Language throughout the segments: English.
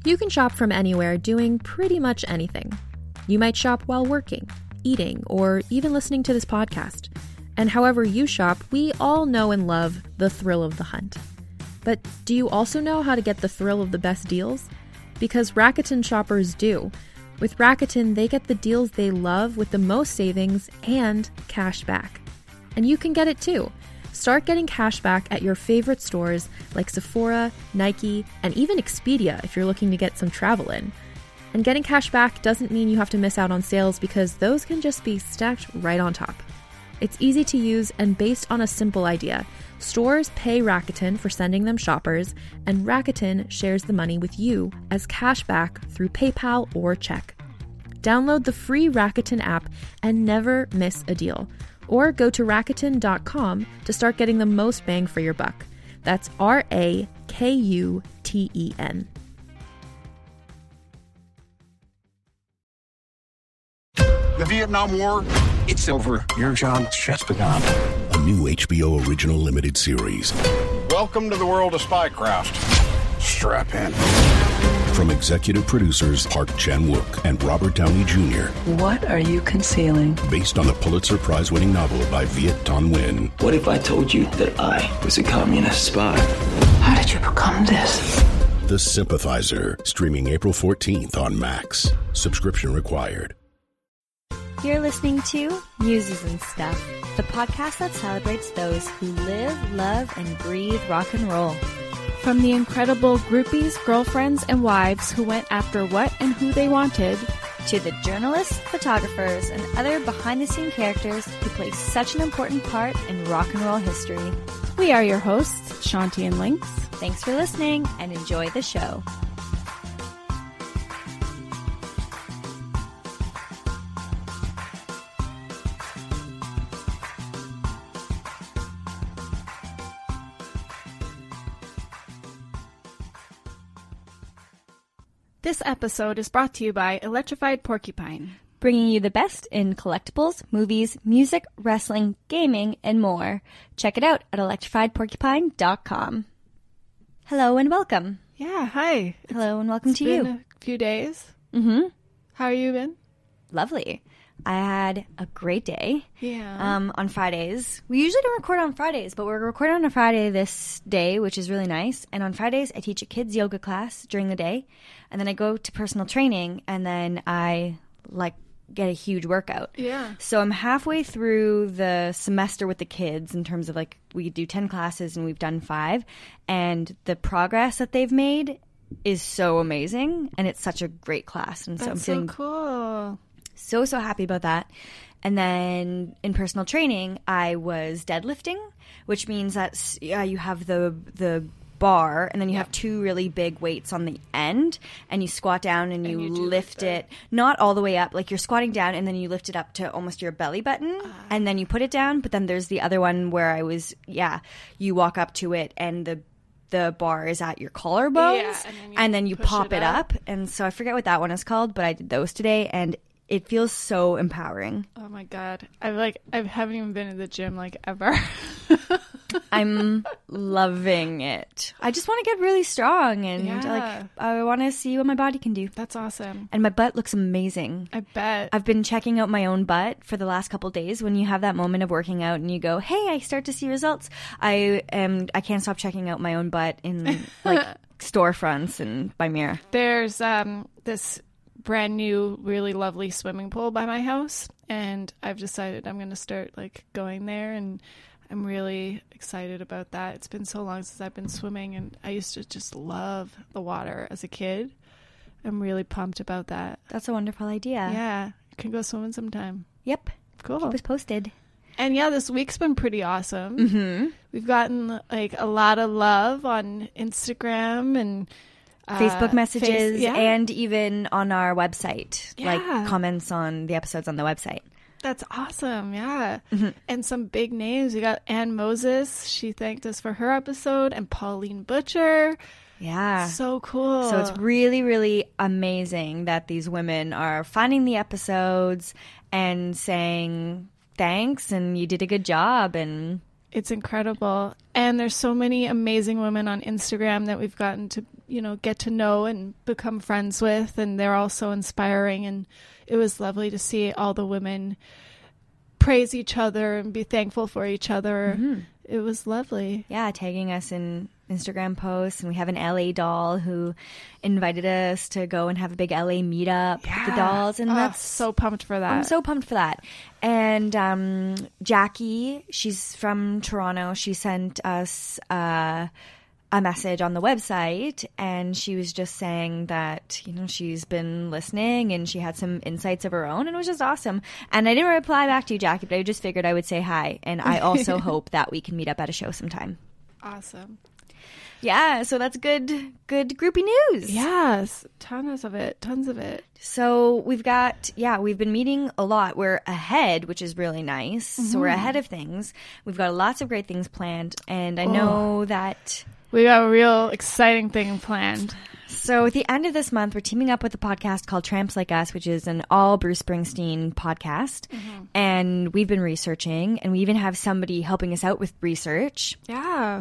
You can shop from anywhere doing pretty much anything. You might shop while working, eating, or even listening to this podcast. And however you shop, we all know and love the thrill of the hunt. But do you also know how to get the thrill of the best deals? Because Rakuten shoppers do. With Rakuten, they get the deals they love with the most savings and cash back. And you can get it too. Start getting cash back at your favorite stores like Sephora, Nike, and even Expedia if you're looking to get some travel in. And getting cash back doesn't mean you have to miss out on sales because those can just be stacked right on top. It's easy to use and based on a simple idea. Stores pay Rakuten for sending them shoppers, and Rakuten shares the money with you as cash back through PayPal or check. Download the free Rakuten app and never miss a deal. Or go to Rakuten.com to start getting the most bang for your buck. That's Rakuten. The Vietnam War, it's over. Your job's just begun. A new HBO original limited series. Welcome to the world of spycraft. Strap in. From executive producers Park Chan-wook and Robert Downey Jr. What are you concealing? Based on the Pulitzer Prize-winning novel by Viet Thanh Nguyen. What if I told you that I was a communist spy? How did you become this? The Sympathizer, streaming April 14th on Max. Subscription required. You're listening to Muses and Stuff, the podcast that celebrates those who live, love, and breathe rock and roll. From the incredible groupies, girlfriends, and wives who went after what and who they wanted, to the journalists, photographers, and other behind-the-scenes characters who play such an important part in rock and roll history. We are your hosts, Shanti and Lynx. Thanks for listening and enjoy the show. This episode is brought to you by Electrified Porcupine, bringing you the best in collectibles, movies, music, wrestling, gaming, and more. Check it out at electrifiedporcupine.com. Hello and welcome. Yeah, hi. Hello and welcome to you. It's been a few days. Mm-hmm. How are you been? Lovely. I had a great day. Yeah. On Fridays. We usually don't record on Fridays, but we're recording on a Friday this day, which is really nice. And on Fridays, I teach a kids yoga class during the day. And then I go to personal training, and then I, get a huge workout. Yeah. So I'm halfway through the semester with the kids in terms of, we do 10 classes, and we've done 5. And the progress that they've made is so amazing, and it's such a great class. And so That's I'm feeling so cool. So happy about that. And then in personal training, I was deadlifting, which means that you have the bar, and then you have 2 really big weights on the end, and you squat down and you lift it, not all the way up, you're squatting down, and then you lift it up to almost your belly button, and then you put it down. But then there's the other one where you walk up to it, and the bar is at your collarbones, and then you pop it up. And so I forget what that one is called, but I did those today, and it feels so empowering. Oh my God. I haven't even been to the gym ever. I'm loving it. I just want to get really strong, and I want to see what my body can do. That's awesome. And my butt looks amazing. I bet. I've been checking out my own butt for the last couple days. When you have that moment of working out and you go, hey, I start to see results. I can't stop checking out my own butt in storefronts and by mirror. There's this brand new, really lovely swimming pool by my house, and I've decided I'm going to start going there, and I'm really excited about that. It's been so long since I've been swimming, and I used to just love the water as a kid. I'm really pumped about that. That's a wonderful idea. Yeah, you can go swimming sometime. Yep. Cool. Keep us posted. And yeah, this week's been pretty awesome. Mm-hmm. We've gotten a lot of love on Instagram and Facebook messages, and even on our website, Yeah. Comments on the episodes on the website. That's awesome, yeah. Mm-hmm. And some big names. We got Ann Moses. She thanked us for her episode. And Pauline Butcher. Yeah. So cool. So it's really, really amazing that these women are finding the episodes and saying thanks and you did a good job. And It's incredible. And there's so many amazing women on Instagram that we've gotten to, get to know and become friends with. And they're all so inspiring. And it was lovely to see all the women praise each other and be thankful for each other. Mm-hmm. It was lovely. Yeah, tagging us in Instagram posts. And we have an LA doll who invited us to go and have a big LA meetup with the dolls. And that's so pumped for that. I'm so pumped for that. And Jackie, she's from Toronto. She sent us a message on the website, and she was just saying that, she's been listening and she had some insights of her own, and it was just awesome. And I didn't reply back to you, Jackie, but I just figured I would say hi. And I also hope that we can meet up at a show sometime. Awesome. Yeah, so that's good groupie news. Yes, tons of it. So we've been meeting a lot. We're ahead, which is really nice. Mm-hmm. So we're ahead of things. We've got lots of great things planned, and I know that we got a real exciting thing planned. So at the end of this month, we're teaming up with a podcast called Tramps Like Us, which is an all Bruce Springsteen podcast. Mm-hmm. And we've been researching, and we even have somebody helping us out with research. Yeah.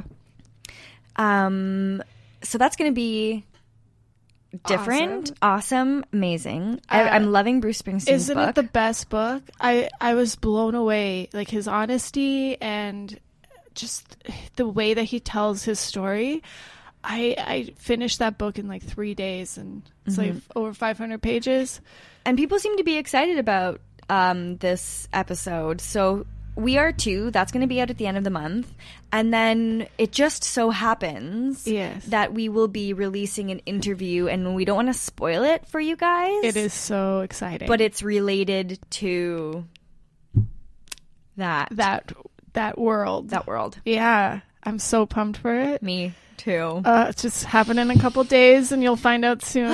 So that's going to be different, awesome, amazing. I'm loving Bruce Springsteen's Isn't book. It the best book? I was blown away. Like his honesty and just the way that he tells his story. I finished that book in like 3 days, and it's like over 500 pages. And people seem to be excited about this episode. So we are too. That's going to be out at the end of the month. And then it just so happens that we will be releasing an interview, and we don't want to spoil it for you guys. It is so exciting. But it's related to that world. That world. Yeah. I'm so pumped for it. Me too. It's just happening in a couple days, and you'll find out soon.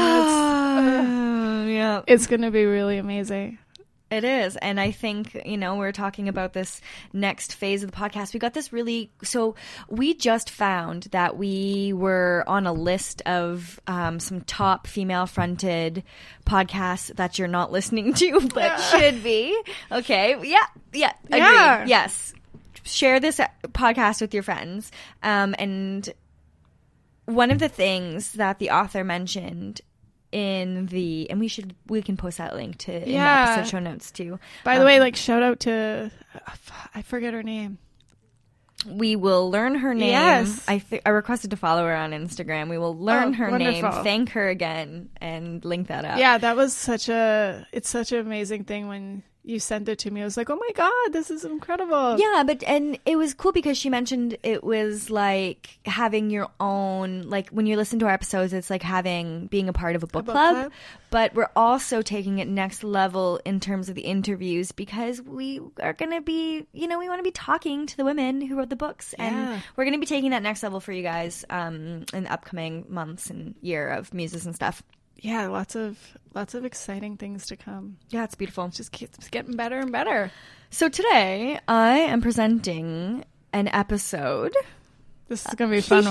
It's going to be really amazing. It is. And I think, we're talking about this next phase of the podcast. We got this so we just found that we were on a list of some top female-fronted podcasts that you're not listening to, but should be. Okay. Yeah. Agreed. Yeah. Yes. Share this podcast with your friends. And one of the things that the author mentioned and we can post that link in the episode show notes too. By the way, shout out to I forget her name. We will learn her name. Yes. I requested to follow her on Instagram. We will learn her name, thank her again, and link that up. Yeah, that was such an amazing thing when you sent it to me. I was like, oh my God, this is incredible. Yeah, and it was cool because she mentioned it was like having your own, like when you listen to our episodes, it's like being a part of a book club. But we're also taking it next level in terms of the interviews, because we are going to be, we want to be talking to the women who wrote the books. And we're going to be taking that next level for you guys in the upcoming months and year of muses and stuff. Yeah, lots of exciting things to come. Yeah, it's beautiful. It just keeps getting better and better. So today, I am presenting an episode. This is going to be a fun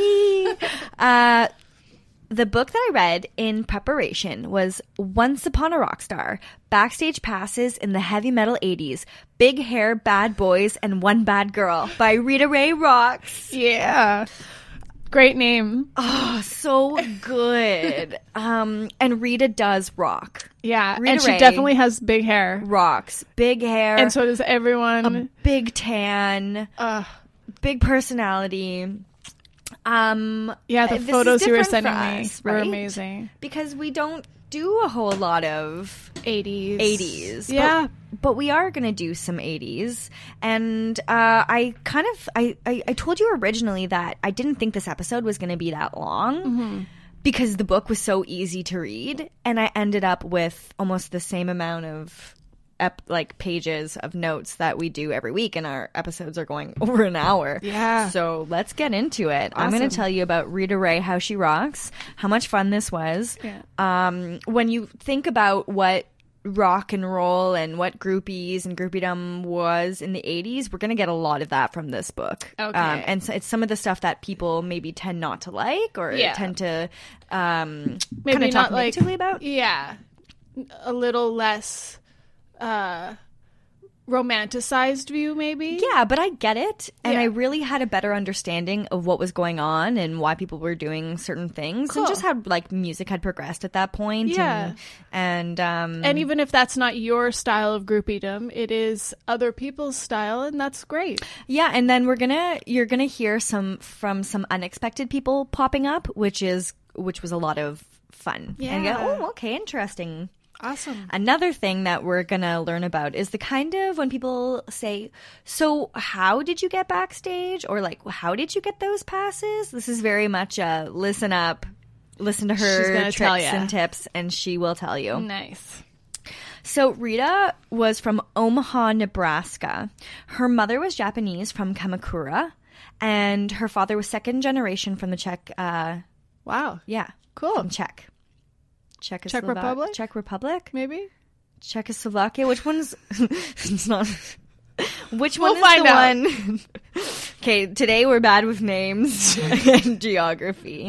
one. The book that I read in preparation was Once Upon a Rockstar, Backstage Passes in the Heavy Metal 80s, Big Hair, Bad Boys, and One Bad Girl by Rita Ray Rocks. Yeah. Great name. Oh, so good. And Rita does rock. Yeah, Rita and she Ray definitely has big hair. Rocks. Big hair. And so does everyone. A big tan. Big personality. Yeah, the photos you were sending me were amazing. Because we don't do a whole lot of 80s. Yeah. But we are going to do some 80s. And I told you originally that I didn't think this episode was going to be that long because the book was so easy to read. And I ended up with almost the same amount of pages of notes that we do every week, and our episodes are going over an hour. Yeah. So let's get into it. Awesome. I'm going to tell you about Rita Ray, how she rocks, how much fun this was. Yeah. When you think about what rock and roll and what groupies and groupiedom was in the 80s, we're going to get a lot of that from this book. Okay. And so it's some of the stuff that people maybe tend not to like or tend to kind of talk negatively about. Yeah. A little less romanticized view, maybe. Yeah, but I get it. And Yeah. I really had a better understanding of what was going on and why people were doing certain things. Cool. And just how, like, music had progressed at that point. Yeah. And even if that's not your style of groupiedom, it is other people's style, and that's great. yeah, and then you're gonna hear from some unexpected people popping up, which was a lot of fun. And you go, Yeah. oh, okay, interesting. Awesome. Another thing that we're going to learn about is the kind of when people say, so how did you get backstage? Or like, how did you get those passes? This is very much a listen up, listen to She's her gonna tricks tell ya. and tips, and she will tell you. Nice. So Rita was from Omaha, Nebraska. Her mother was Japanese from Kamakura, and her father was second generation from the Czech, Wow. yeah. Cool. From Czech Republic? Czech Republic? Maybe? Czechoslovakia. Which one's? It's not. Which We'll one is find the out. one? Okay, today we're bad with names and geography.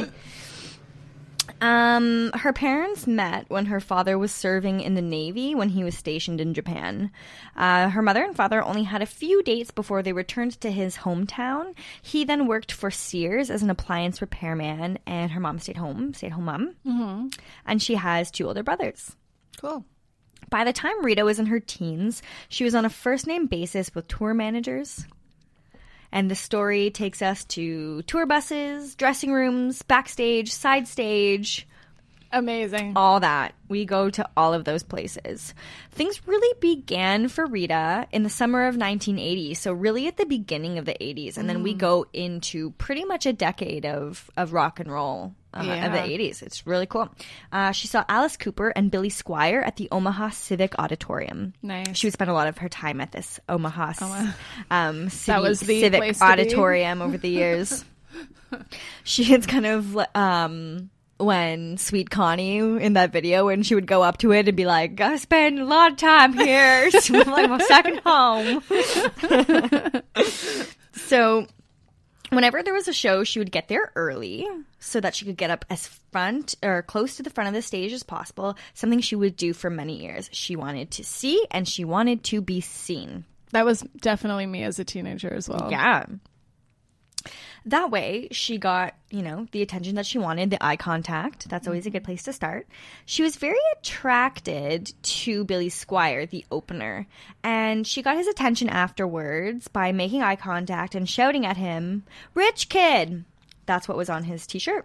Her parents met when her father was serving in the Navy when he was stationed in Japan. Her mother and father only had a few dates before they returned to his hometown. He then worked for Sears as an appliance repairman, and her mom stay-at-home mom. Mm-hmm. And she has 2 older brothers. Cool. By the time Rita was in her teens, she was on a first-name basis with tour managers. And the story takes us to tour buses, dressing rooms, backstage, side stage, Amazing. all that. We go to all of those places. Things really began for Rita in the summer of 1980, so really at the beginning of the 80s. And then we go into pretty much a decade of rock and roll of the 80s. It's really cool. She saw Alice Cooper and Billy Squier at the Omaha Civic Auditorium. Nice. She would spend a lot of her time at this Omaha That was the Civic place to be. Auditorium over the years. It's kind of when Sweet Connie in that video, when she would go up to it and be like, I spend a lot of time here. It's like my second home. So whenever there was a show, she would get there early so that she could get up as front or close to the front of the stage as possible, something she would do for many years. She wanted to see and she wanted to be seen. That was definitely me as a teenager as well. Yeah. That way, she got, the attention that she wanted, the eye contact. That's always a good place to start. She was very attracted to Billy Squier, the opener. And she got his attention afterwards by making eye contact and shouting at him, "Rich kid!" That's what was on his t-shirt.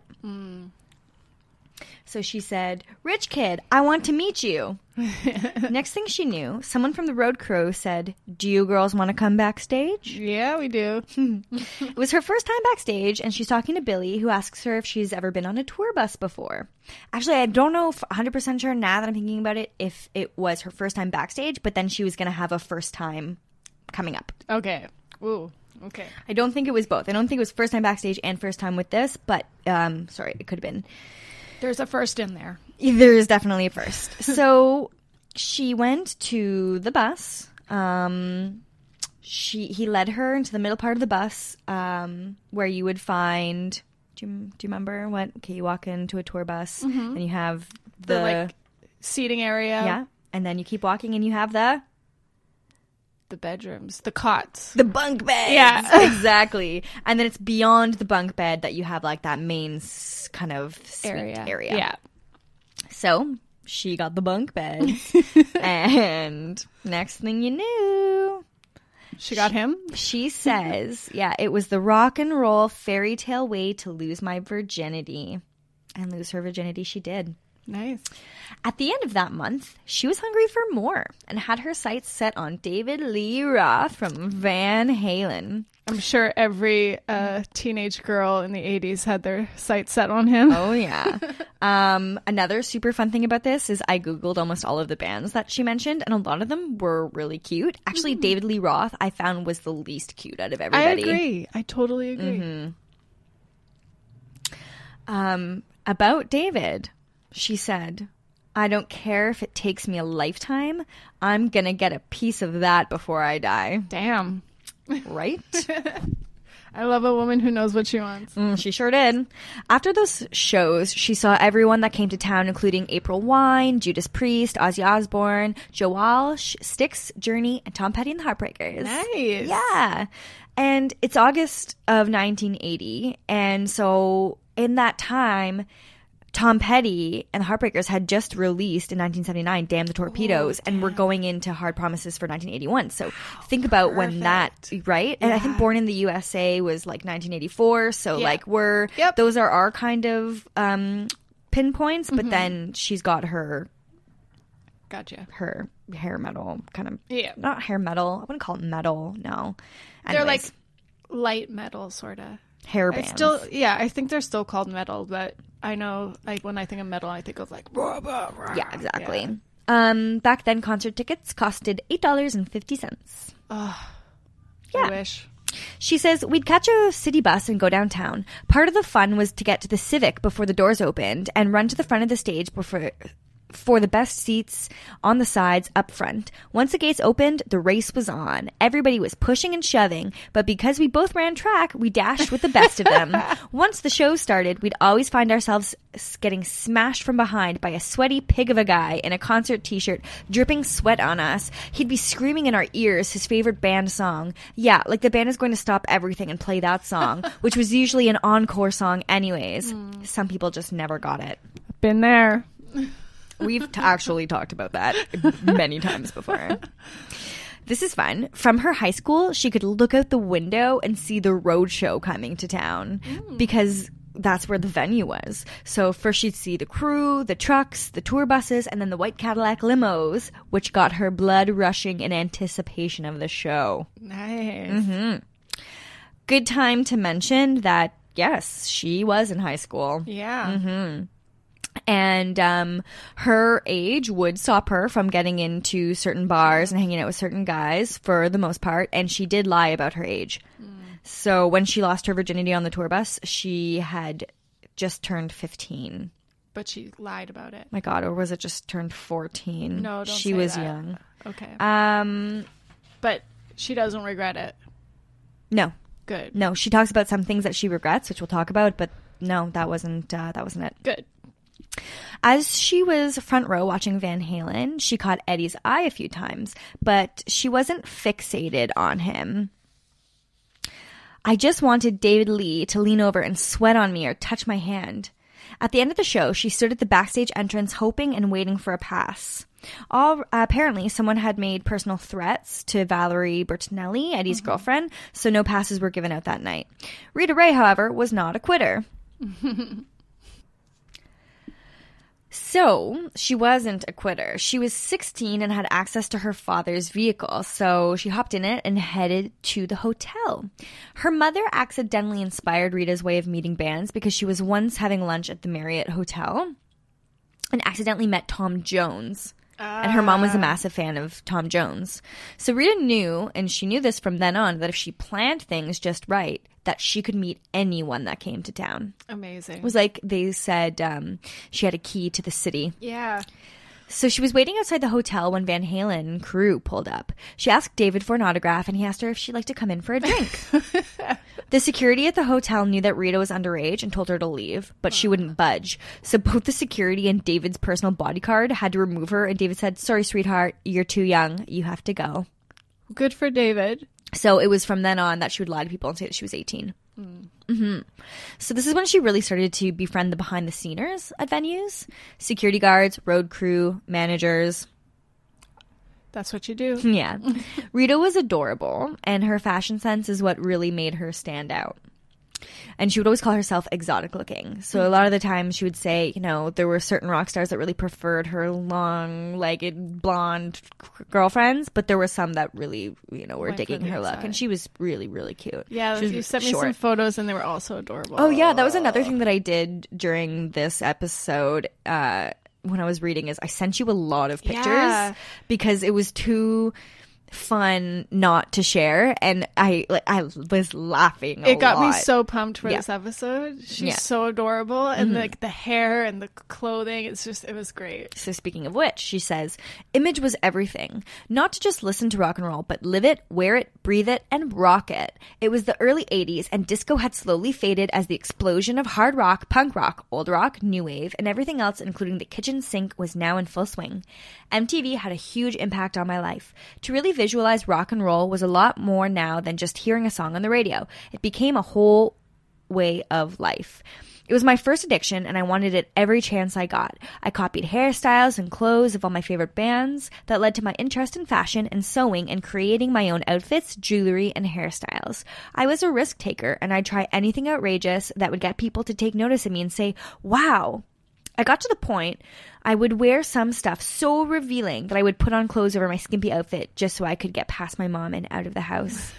So she said, "Rich kid, I want to meet you." Next thing she knew, someone from the road crew said, "Do you girls want to come backstage?" Yeah, we do. It was her first time backstage, and she's talking to Billy, who asks her if she's ever been on a tour bus before. Actually, I don't know if 100% sure now that I'm thinking about it, if it was her first time backstage, but then she was going to have a first time coming up. Okay. Ooh. Okay. I don't think it was both. I don't think it was first time backstage and first time with this, but sorry, it could have been. There's a first in there. There is definitely a first. So she went to the bus. He led her into the middle part of the bus, where you would find. Do you remember what? Okay, you walk into a tour bus, and you have The like seating area. yeah, and then you keep walking, and you have the bedrooms, the cots. the bunk beds. Yeah. Exactly. And then it's beyond the bunk bed that you have like that main kind of suite area. Yeah. So she got the bunk beds, and next thing you knew, She got him? she says, yeah, it was the rock and roll fairy tale way to lose my virginity. And lose her virginity she did. Nice. At the end of that month, she was hungry for more and had her sights set on David Lee Roth from Van Halen. I'm sure every teenage girl in the 80s had their sights set on him. Oh, yeah. Another super fun thing about this is I Googled almost all of the bands that she mentioned, and a lot of them were really cute. Actually, David Lee Roth, I found, was the least cute out of everybody. I agree. I totally agree. About David, she said, "I don't care if it takes me a lifetime. I'm going to get a piece of that before I die." Damn. Right? I love a woman who knows what she wants. She sure did. After those shows, she saw everyone that came to town, including April Wine, Judas Priest, Ozzy Osbourne, Joe Walsh, Styx, Journey, and Tom Petty and the Heartbreakers. Nice. Yeah. And it's August of 1980. And so in that time, Tom Petty and the Heartbreakers had just released in 1979 Damn the Torpedoes, and we're going into Hard Promises for 1981. So think about when that, right? And I think Born in the USA was like 1984. So like those are our kind of pinpoints, but then she's got her hair metal kind of, not hair metal. I wouldn't call it metal. No. Anyways. They're like light metal sort of. Hair bands. I think they're still called metal, but I know, like, when I think of metal, I think of like rah, rah, rah. Yeah, exactly. Yeah. Back then, concert tickets costed $8.50. Oh, yeah. I wish. She says, we'd catch a city bus and go downtown. Part of the fun was to get to the Civic before the doors opened and run to the front of the stage for the best seats on the sides up front. Once the gates opened, the race was on. Everybody was pushing and shoving, but because we both ran track, we dashed with the best of them. Once the show started, we'd always find ourselves getting smashed from behind by a sweaty pig of a guy in a concert t-shirt, dripping sweat on us. He'd be screaming in our ears his favorite band song. Yeah, like the band is going to stop everything and play that song, which was usually an encore song anyways. Some people just never got it. Been there. We've actually talked about that many times before. This is fun. From her high school, she could look out the window and see the road show coming to town because that's where the venue was. So first she'd see the crew, the trucks, the tour buses, and then the white Cadillac limos, which got her blood rushing in anticipation of the show. Nice. Good time to mention that, yes, she was in high school. Yeah. And her age would stop her from getting into certain bars and hanging out with certain guys for the most part. And she did lie about her age. So when she lost her virginity on the tour bus, she had just turned 15. But she lied about it. My God, or was it just turned 14? No, don't She say was that. young. Okay. But she doesn't regret it. No. Good. No, she talks about some things that she regrets, which we'll talk about. But no, that wasn't it. Good. As she was front row watching Van Halen, she caught Eddie's eye a few times, but she wasn't fixated on him. I just wanted David Lee to lean over and sweat on me or touch my hand. At the end of the show, she stood at the backstage entrance hoping and waiting for a pass. Apparently, someone had made personal threats to Valerie Bertinelli, Eddie's girlfriend, so no passes were given out that night. Rita Ray, however, was not a quitter. So, she wasn't a quitter. She was 16 and had access to her father's vehicle, so she hopped in it and headed to the hotel. Her mother accidentally inspired Rita's way of meeting bands because she was once having lunch at the Marriott Hotel and accidentally met Tom Jones. And her mom was a massive fan of Tom Jones. So Rita knew, and she knew this from then on, that if she planned things just right, that she could meet anyone that came to town. Amazing. It was like they said she had a key to the city. Yeah. So she was waiting outside the hotel when Van Halen crew pulled up. She asked David for an autograph, and he asked her if she'd like to come in for a drink. The security at the hotel knew that Rita was underage and told her to leave, but she wouldn't budge. So both the security and David's personal bodyguard had to remove her, and David said, "Sorry, sweetheart, you're too young. You have to go." Good for David. So it was from then on that she would lie to people and say that she was 18. So this is when she really started to befriend the behind-the-sceners at venues. Security guards, road crew, managers. That's what you do. Yeah. Rita was adorable, and her fashion sense is what really made her stand out. And she would always call herself exotic looking. So a lot of the time she would say, you know, there were certain rock stars that really preferred her long-legged blonde girlfriends, but there were some that really, you know, were Went for digging the her look. exotic. And she was really, really cute. Yeah, She was you sent me short. some photos and they were also adorable. Oh, yeah. That was another thing that I did during this episode when I was reading is I sent you a lot of pictures Yeah. because it was too fun not to share, and I was laughing. It got me lot. so pumped for Yeah. this episode. She's Yeah. so adorable, and like the hair and the clothing, it was great. So speaking of which, she says, image was everything. Not to just listen to rock and roll, but live it, wear it, breathe it, and rock it. It was the early 80s, and disco had slowly faded as the explosion of hard rock, punk rock, old rock, new wave, and everything else, including the kitchen sink, was now in full swing. MTV had a huge impact on my life. To really visualize rock and roll was a lot more now than just hearing a song on the radio. It became a whole way of life. It was my first addiction, and I wanted it every chance I got. I copied hairstyles and clothes of all my favorite bands. That led to my interest in fashion and sewing and creating my own outfits, jewelry, and hairstyles. I was a risk taker, and I'd try anything outrageous that would get people to take notice of me and say, wow. I got to the point I would wear some stuff so revealing that I would put on clothes over my skimpy outfit just so I could get past my mom and out of the house.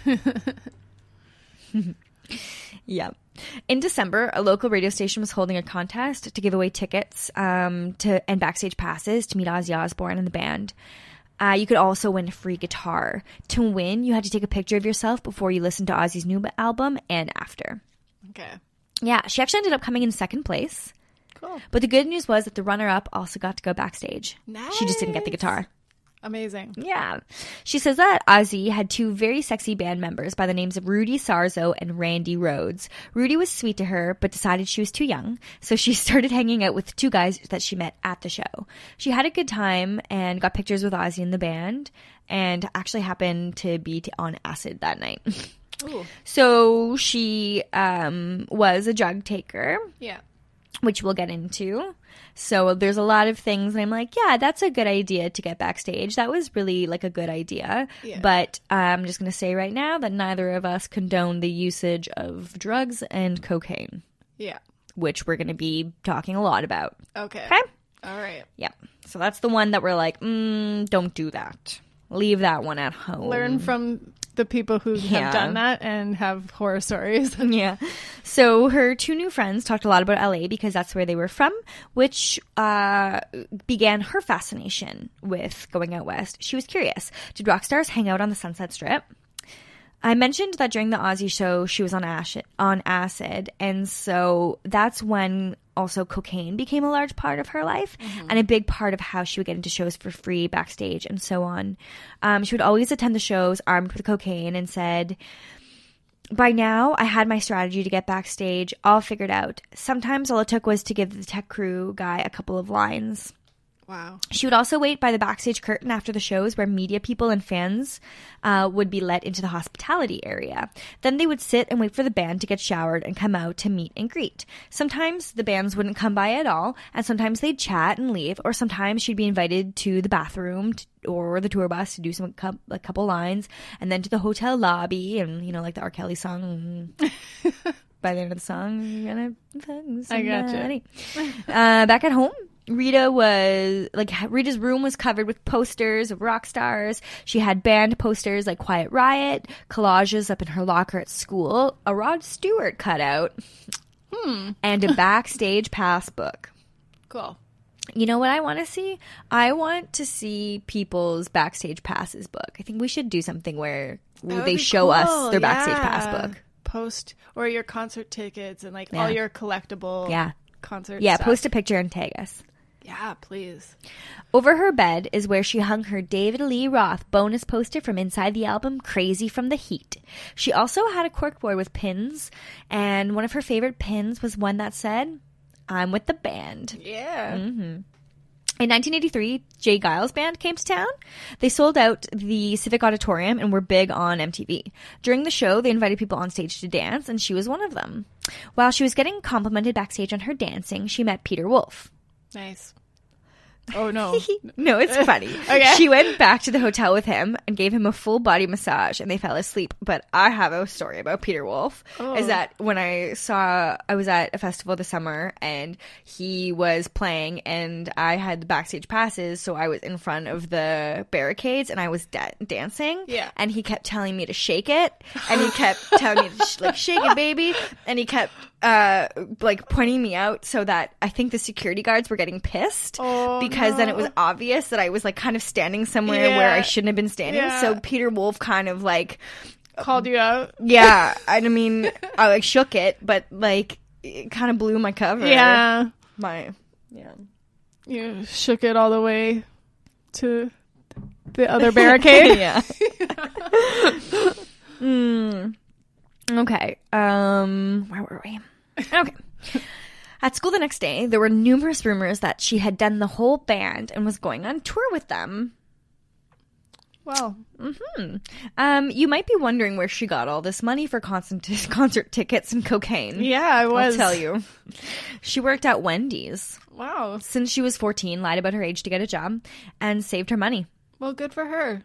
Yeah. In December, a local radio station was holding a contest to give away tickets and backstage passes to meet Ozzy Osbourne and the band. You could also win a free guitar. To win, you had to take a picture of yourself before you listened to Ozzy's new album and after. Okay. Yeah, she actually ended up coming in second place. Cool. But the good news was that the runner-up also got to go backstage. Nice. She just didn't get the guitar. Amazing. Yeah. She says that Ozzy had two very sexy band members by the names of Rudy Sarzo and Randy Rhoads. Rudy was sweet to her, but decided she was too young, so she started hanging out with two guys that she met at the show. She had a good time and got pictures with Ozzy in the band, and actually happened to be on acid that night. Ooh. So she was a drug taker. Yeah. Which we'll get into. So there's a lot of things, and I'm like, yeah, that's a good idea to get backstage. That was really like a good idea. Yeah. But I'm just going to say right now that neither of us condone the usage of drugs and cocaine, Yeah. which we're going to be talking a lot about. Okay. Okay? All right. Yeah. So that's the one that we're like, don't do that. Leave that one at home. Learn from the people who Yeah. have done that and have horror stories. Yeah. So her two new friends talked a lot about LA because that's where they were from, which began her fascination with going out west. She was curious. Did rock stars hang out on the Sunset Strip? I mentioned that during the Ozzy show, she was on acid, and so that's when also cocaine became a large part of her life and a big part of how she would get into shows for free backstage and so on. She would always attend the shows armed with cocaine and said, by now, I had my strategy to get backstage all figured out. Sometimes all it took was to give the tech crew guy a couple of lines. Wow. She would also wait by the backstage curtain after the shows where media people and fans would be let into the hospitality area. Then they would sit and wait for the band to get showered and come out to meet and greet. Sometimes the bands wouldn't come by at all, and sometimes they'd chat and leave, or sometimes she'd be invited to the bathroom or the tour bus to do a couple lines, and then to the hotel lobby, and, like the R. Kelly song. By the end of the song, you're gonna fuck somebody. Back at home, Rita's room was covered with posters of rock stars. She had band posters like Quiet Riot, collages up in her locker at school, a Rod Stewart cutout, and a backstage pass book. Cool. You know what I want to see? I want to see people's backstage passes book. I think we should do something where they show us their backstage pass book. Post or your concert tickets and all your collectible concert stuff. Post a picture and tag us. Yeah, please. Over her bed is where she hung her David Lee Roth bonus poster from inside the album Crazy from the Heat. She also had a corkboard with pins, and one of her favorite pins was one that said, "I'm with the band." Yeah. Mm-hmm. In 1983, Jay Giles Band came to town. They sold out the Civic Auditorium and were big on MTV. During the show, they invited people on stage to dance, and she was one of them. While she was getting complimented backstage on her dancing, she met Peter Wolf. Nice. Oh, no. No, it's funny. Okay. She went back to the hotel with him and gave him a full body massage, and they fell asleep. But I have a story about Peter Wolf. Is that when I was at a festival this summer, and he was playing, and I had the backstage passes, so I was in front of the barricades, and I was dancing. Yeah. And he kept telling me to shake it, and he kept telling me to shake it, baby. And he kept like pointing me out so that I think the security guards were getting pissed because then it was obvious that I was like kind of standing somewhere where I shouldn't have been standing. Yeah. So Peter Wolf kind of like Called you out? Yeah. I mean, I like shook it, but like it kind of blew my cover. Yeah. You shook it all the way to the other barricade? Yeah. Okay. Where were we? Okay. At school the next day, there were numerous rumors that she had done the whole band and was going on tour with them. Wow. You might be wondering where she got all this money for concert tickets and cocaine. Yeah, I was. I'll tell you. She worked at Wendy's. Wow. Since she was 14, lied about her age to get a job, and saved her money. Well, good for her.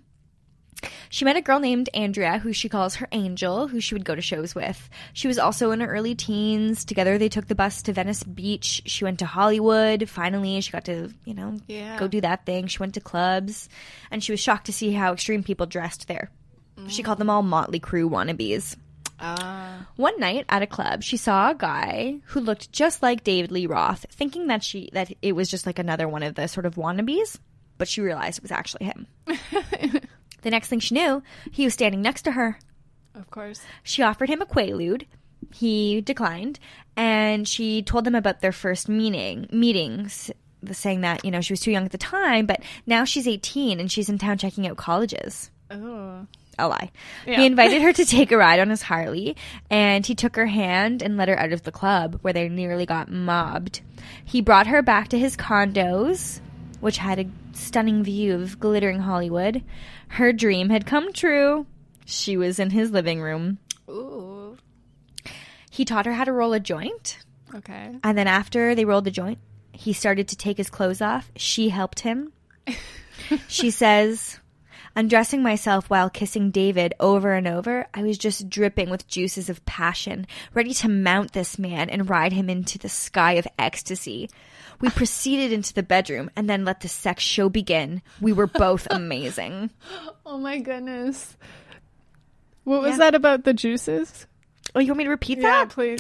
She met a girl named Andrea, who she calls her angel, who she would go to shows with. She was also in her early teens. Together, they took the bus to Venice Beach. She went to Hollywood. Finally, she got to, go do that thing. She went to clubs. And she was shocked to see how extreme people dressed there. She called them all Motley Crue wannabes. One night at a club, she saw a guy who looked just like David Lee Roth, thinking that it was just like another one of the sort of wannabes. But she realized it was actually him. The next thing she knew, he was standing next to her. Of course. She offered him a Quaalude. He declined, and she told them about their first meetings, saying that, she was too young at the time, but now she's 18 and she's in town checking out colleges. Oh. A lie. Yeah. He invited her to take a ride on his Harley, and he took her hand and led her out of the club, where they nearly got mobbed. He brought her back to his condos, which had a stunning view of glittering Hollywood. Her dream had come true. She was in his living room. Ooh. He taught her how to roll a joint. Okay. And then after they rolled the joint, he started to take his clothes off. She helped him. She says, undressing myself while kissing David over and over, I was just dripping with juices of passion, ready to mount this man and ride him into the sky of ecstasy. We proceeded into the bedroom and then let the sex show begin. We were both amazing. Oh my goodness. What was that about the juices? Oh, you want me to repeat Yeah, that? please.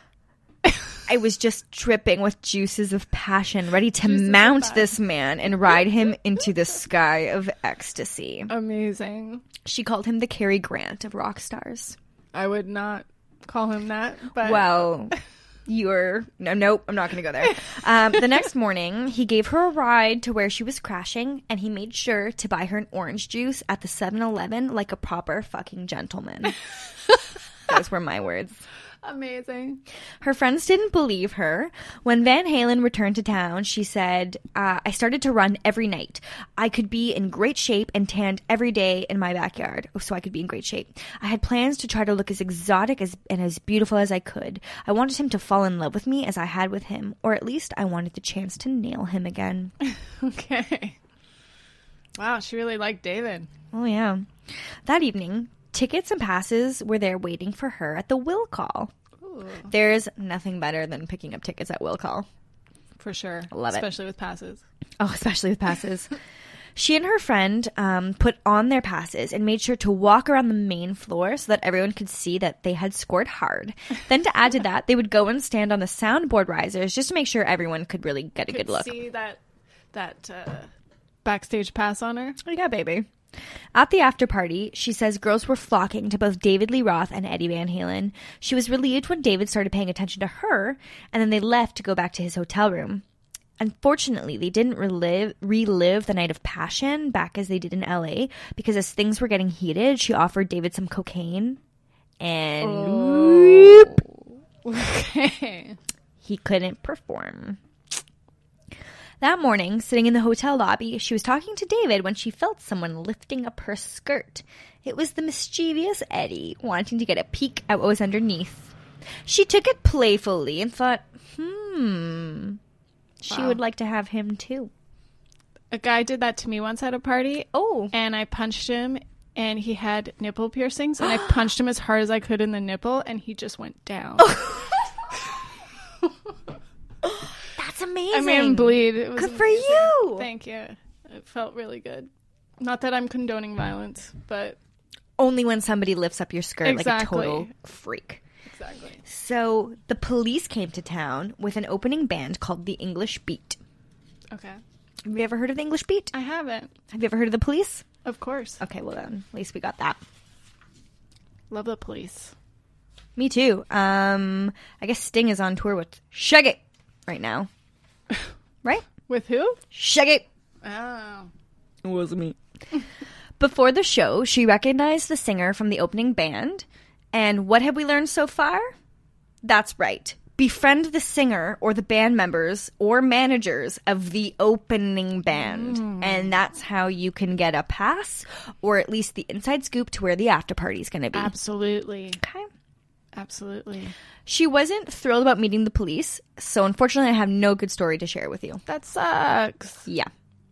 I was just dripping with juices of passion, ready to mount this man and ride him into the sky of ecstasy. Amazing. She called him the Cary Grant of rock stars. I would not call him that, but... Well... Nope, I'm not going to go there. The next morning, he gave her a ride to where she was crashing, and he made sure to buy her an orange juice at the 7-Eleven like a proper fucking gentleman. Those were my words. Amazing. Her friends didn't believe her. When Van Halen returned to town, she said, I started to run every night. I could be in great shape and tanned every day in my backyard, so I could be in great shape. I had plans to try to look as exotic and as beautiful as I could. I wanted him to fall in love with me as I had with him, or at least I wanted the chance to nail him again. Okay. Wow, she really liked David. Oh, yeah. That evening, tickets and passes were there waiting for her at the will call. Ooh. There's nothing better than picking up tickets at will call. For sure. Love it. Especially with passes. Oh, especially with passes. She and her friend put on their passes and made sure to walk around the main floor so that everyone could see that they had scored hard. Then to add to that, they would go and stand on the soundboard risers just to make sure everyone could really get a good look. See that backstage pass on her? Oh, yeah, baby. At the after party, she says girls were flocking to both David Lee Roth and Eddie Van Halen. She was relieved when David started paying attention to her, and then they left to go back to his hotel room. Unfortunately, they didn't relive the night of passion back as they did in LA, because as things were getting heated, she offered David some cocaine, and okay. He couldn't perform. That morning, sitting in the hotel lobby, she was talking to David when she felt someone lifting up her skirt. It was the mischievous Eddie, wanting to get a peek at what was underneath. She took it playfully and thought, she would like to have him too. A guy did that to me once at a party. Oh. And I punched him, and he had nipple piercings, and I punched him as hard as I could in the nipple, and he just went down. That's amazing. I made him bleed. It was good for you. Thank you. It felt really good. Not that I'm condoning violence, but... Only when somebody lifts up your skirt exactly. like a total freak. Exactly. So the Police came to town with an opening band called the English Beat. Okay. Have you ever heard of the English Beat? I haven't. Have you ever heard of the Police? Of course. Okay, well then, at least we got that. Love the Police. Me too. I guess Sting is on tour with Shaggy right now. Right? With who? Shaggy. Oh. It wasn't me. Before the show, she recognized the singer from the opening band. And what have we learned so far? That's right. Befriend the singer or the band members or managers of the opening band. And that's how you can get a pass or at least the inside scoop to where the after party is going to be. Absolutely. Okay. Absolutely. She wasn't thrilled about meeting the Police, so unfortunately I have no good story to share with you. That sucks. Yeah.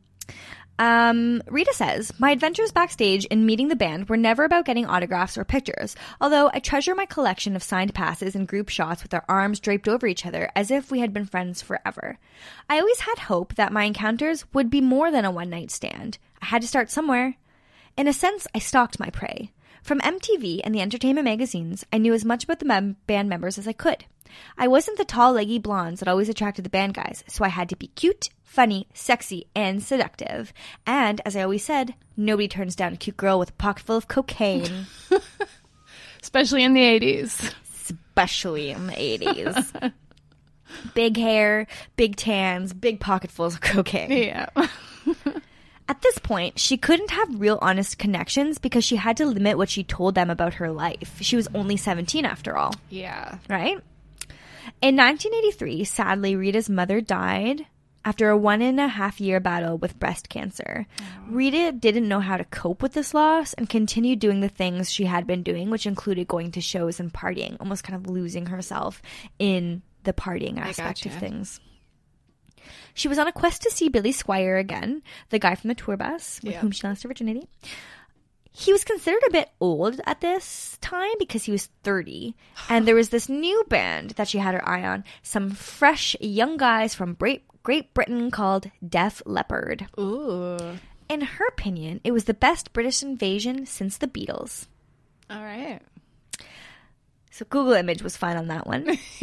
Rita says, my adventures backstage in meeting the band were never about getting autographs or pictures, although I treasure my collection of signed passes and group shots with our arms draped over each other as if we had been friends forever. I always had hope that my encounters would be more than a one-night stand. I had to start somewhere. In a sense, I stalked my prey. From MTV and the entertainment magazines, I knew as much about the band members as I could. I wasn't the tall, leggy blondes that always attracted the band guys, so I had to be cute, funny, sexy, and seductive. And, as I always said, nobody turns down a cute girl with a pocket full of cocaine. Especially in the 80s. Especially in the 80s. Big hair, big tans, big pocketfuls of cocaine. Yeah. At this point, she couldn't have real honest connections because she had to limit what she told them about her life. She was only 17 after all. Yeah. Right? In 1983, sadly, Rita's mother died after a 1.5-year battle with breast cancer. Rita didn't know how to cope with this loss and continued doing the things she had been doing, which included going to shows and partying, almost kind of losing herself in the partying aspect of things. She was on a quest to see Billy Squire again, the guy from the tour bus with whom she lost her virginity. He was considered a bit old at this time because he was 30. And there was this new band that she had her eye on. Some fresh young guys from Great Britain called Def Leppard. Ooh. In her opinion, it was the best British invasion since the Beatles. All right. So Google image was fine on that one.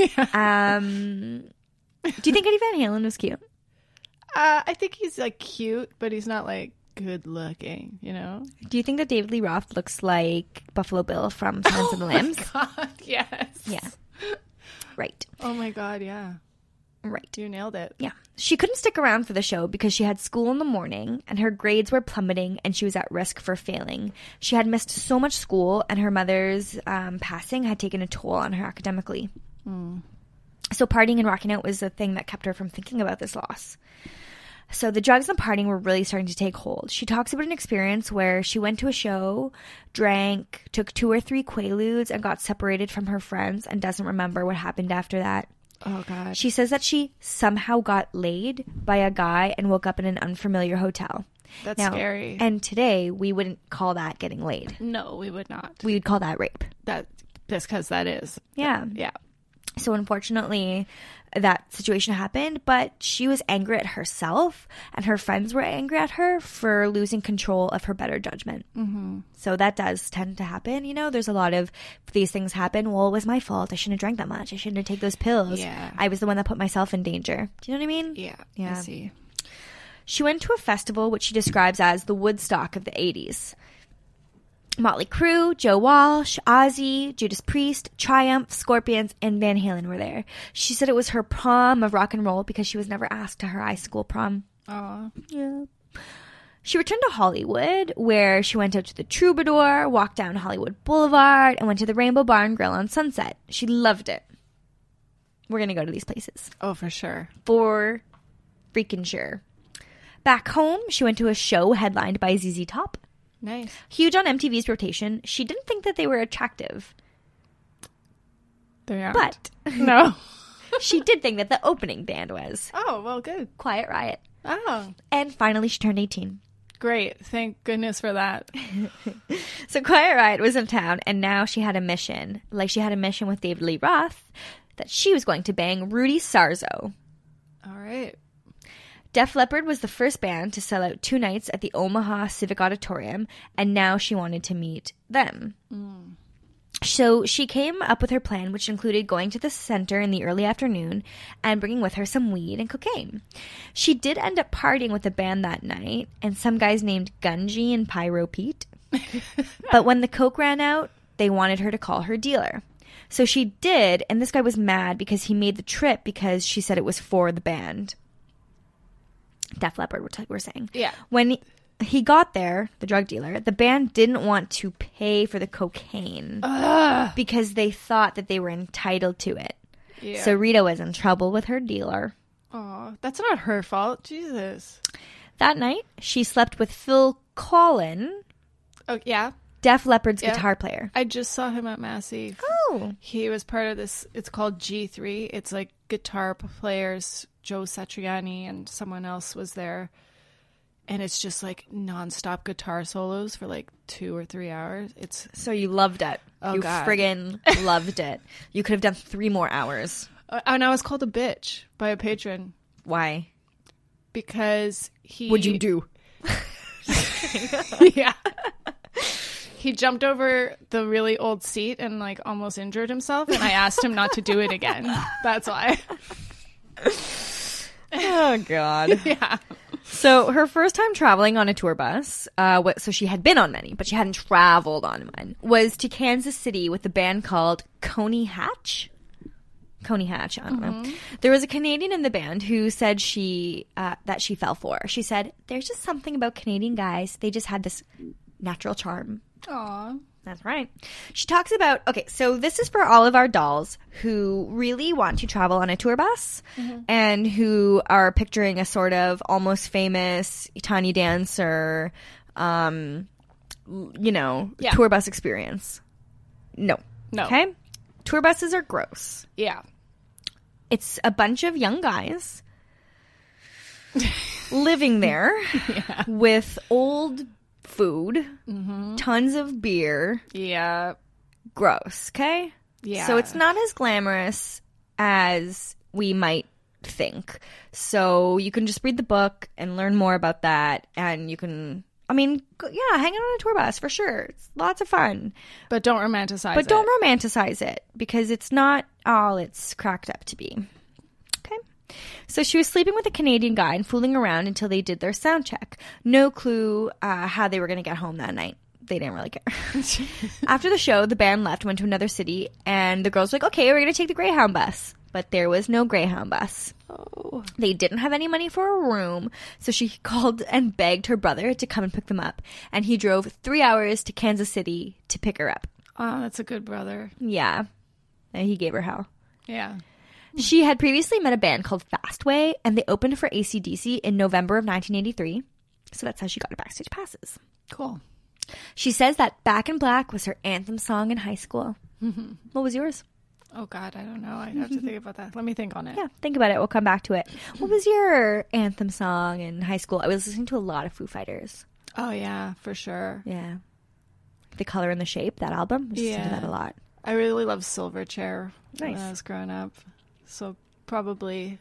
Do you think Eddie Van Halen was cute? I think he's like cute, but he's not like good looking, you know? Do you think that David Lee Roth looks like Buffalo Bill from Silence of the Lambs? God, yes. Yeah. Right. Oh my God, yeah. Right. You nailed it. Yeah. She couldn't stick around for the show because she had school in the morning and her grades were plummeting and she was at risk for failing. She had missed so much school and her mother's passing had taken a toll on her academically. So partying and rocking out was the thing that kept her from thinking about this loss. So the drugs and partying were really starting to take hold. She talks about an experience where she went to a show, drank, took 2 or 3 Quaaludes, and got separated from her friends and doesn't remember what happened after that. Oh, God. She says that she somehow got laid by a guy and woke up in an unfamiliar hotel. That's Now, scary. And today, we wouldn't call that getting laid. No, we would not. We would call that rape. That's because that is. Yeah. Yeah. So unfortunately, that situation happened, but she was angry at herself, and her friends were angry at her for losing control of her better judgment. Mm-hmm. So that does tend to happen. You know, there's a lot of these things happen. Well, it was my fault. I shouldn't have drank that much. I shouldn't have taken those pills. Yeah. I was the one that put myself in danger. Do you know what I mean? Yeah. Yeah. I see. She went to a festival which she describes as the Woodstock of the 80s. Motley Crue, Joe Walsh, Ozzy, Judas Priest, Triumph, Scorpions, and Van Halen were there. She said it was her prom of rock and roll because she was never asked to her high school prom. Aw. Yeah. She returned to Hollywood, where she went out to the Troubadour, walked down Hollywood Boulevard, and went to the Rainbow Bar and Grill on Sunset. She loved it. We're going to go to these places. Oh, for sure. For freaking sure. Back home, she went to a show headlined by ZZ Top. Nice. Huge on MTV's rotation. She didn't think that they were attractive. They aren't. But No. she did think that the opening band was Oh, well, good. Quiet Riot. Oh, And finally, she turned 18. great. Thank goodness for that. So Quiet Riot was in town, and now she had a mission. Like, she had a mission with David Lee Roth that she was going to bang Rudy Sarzo. All right. Def Leppard was the first band to sell out 2 nights at the Omaha Civic Auditorium, and now she wanted to meet them. So she came up with her plan, which included going to the center in the early afternoon and bringing with her some weed and cocaine. She did end up partying with the band that night and some guys named Gunji and Pyro Pete. But when the coke ran out, they wanted her to call her dealer. So she did, and this guy was mad because he made the trip because she said it was for the band. Def Leppard, we're saying. Yeah. When he got there, the drug dealer, the band didn't want to pay for the cocaine because they thought that they were entitled to it. Yeah. So Rita was in trouble with her dealer. Oh, that's not her fault. Jesus. That night, she slept with Phil Collen, Oh, yeah. Def Leppard's Yeah. guitar player. I just saw him at Massey. Oh. He was part of this. It's called G3. It's like guitar players. Joe Satriani and someone else was there. And it's just like nonstop guitar solos for like 2 or 3 hours. It's So you loved it. Oh, you God. friggin' loved it. You could have done 3 more hours. and I was called a bitch by a patron Why? because he What'd you do? Yeah. He jumped over the really old seat and like almost injured himself, and I asked him not to do it again. That's why. Oh, God. Yeah. So her first time traveling on a tour bus, so she had been on many, but she hadn't traveled on one, was to Kansas City with a band called Coney Hatch. Coney Hatch, I don't know. There was a Canadian in the band who said that she fell for. She said, "There's just something about Canadian guys. They just had this natural charm." Aw. That's right. She talks about, okay, so this is for all of our dolls who really want to travel on a tour bus and who are picturing a sort of almost famous tiny dancer, tour bus experience. No. Okay? Tour buses are gross. Yeah. It's a bunch of young guys living there with old food, tons of beer. Yeah. Gross, okay? Yeah. So it's not as glamorous as we might think. So you can just read the book and learn more about that. And you can, hang out on a tour bus for sure. It's lots of fun. But don't romanticize it. But don't romanticize it because it's not all it's cracked up to be. Okay. So she was sleeping with a Canadian guy and fooling around until they did their sound check. No clue how they were going to get home that night. They didn't really care. After the show, the band left, went to another city, and the girls were like, okay, we're going to take the Greyhound bus. But there was no Greyhound bus. Oh. They didn't have any money for a room, so she called and begged her brother to come and pick them up. And he drove 3 hours to Kansas City to pick her up. Oh, that's a good brother. Yeah. And he gave her hell. Yeah. She had previously met a band called Fastway, and they opened for AC/DC in November of 1983. So that's how she got her backstage passes. Cool. She says that Back in Black was her anthem song in high school. What was yours? Oh, God, I don't know. I'd have to think about that. Let me think on it. Yeah, think about it. We'll come back to it. What was your anthem song in high school? I was listening to a lot of Foo Fighters. Oh, yeah, for sure. Yeah. The Color and the Shape, that album. I was listening to that a lot. I really loved Silverchair when Nice. I was growing up. So probably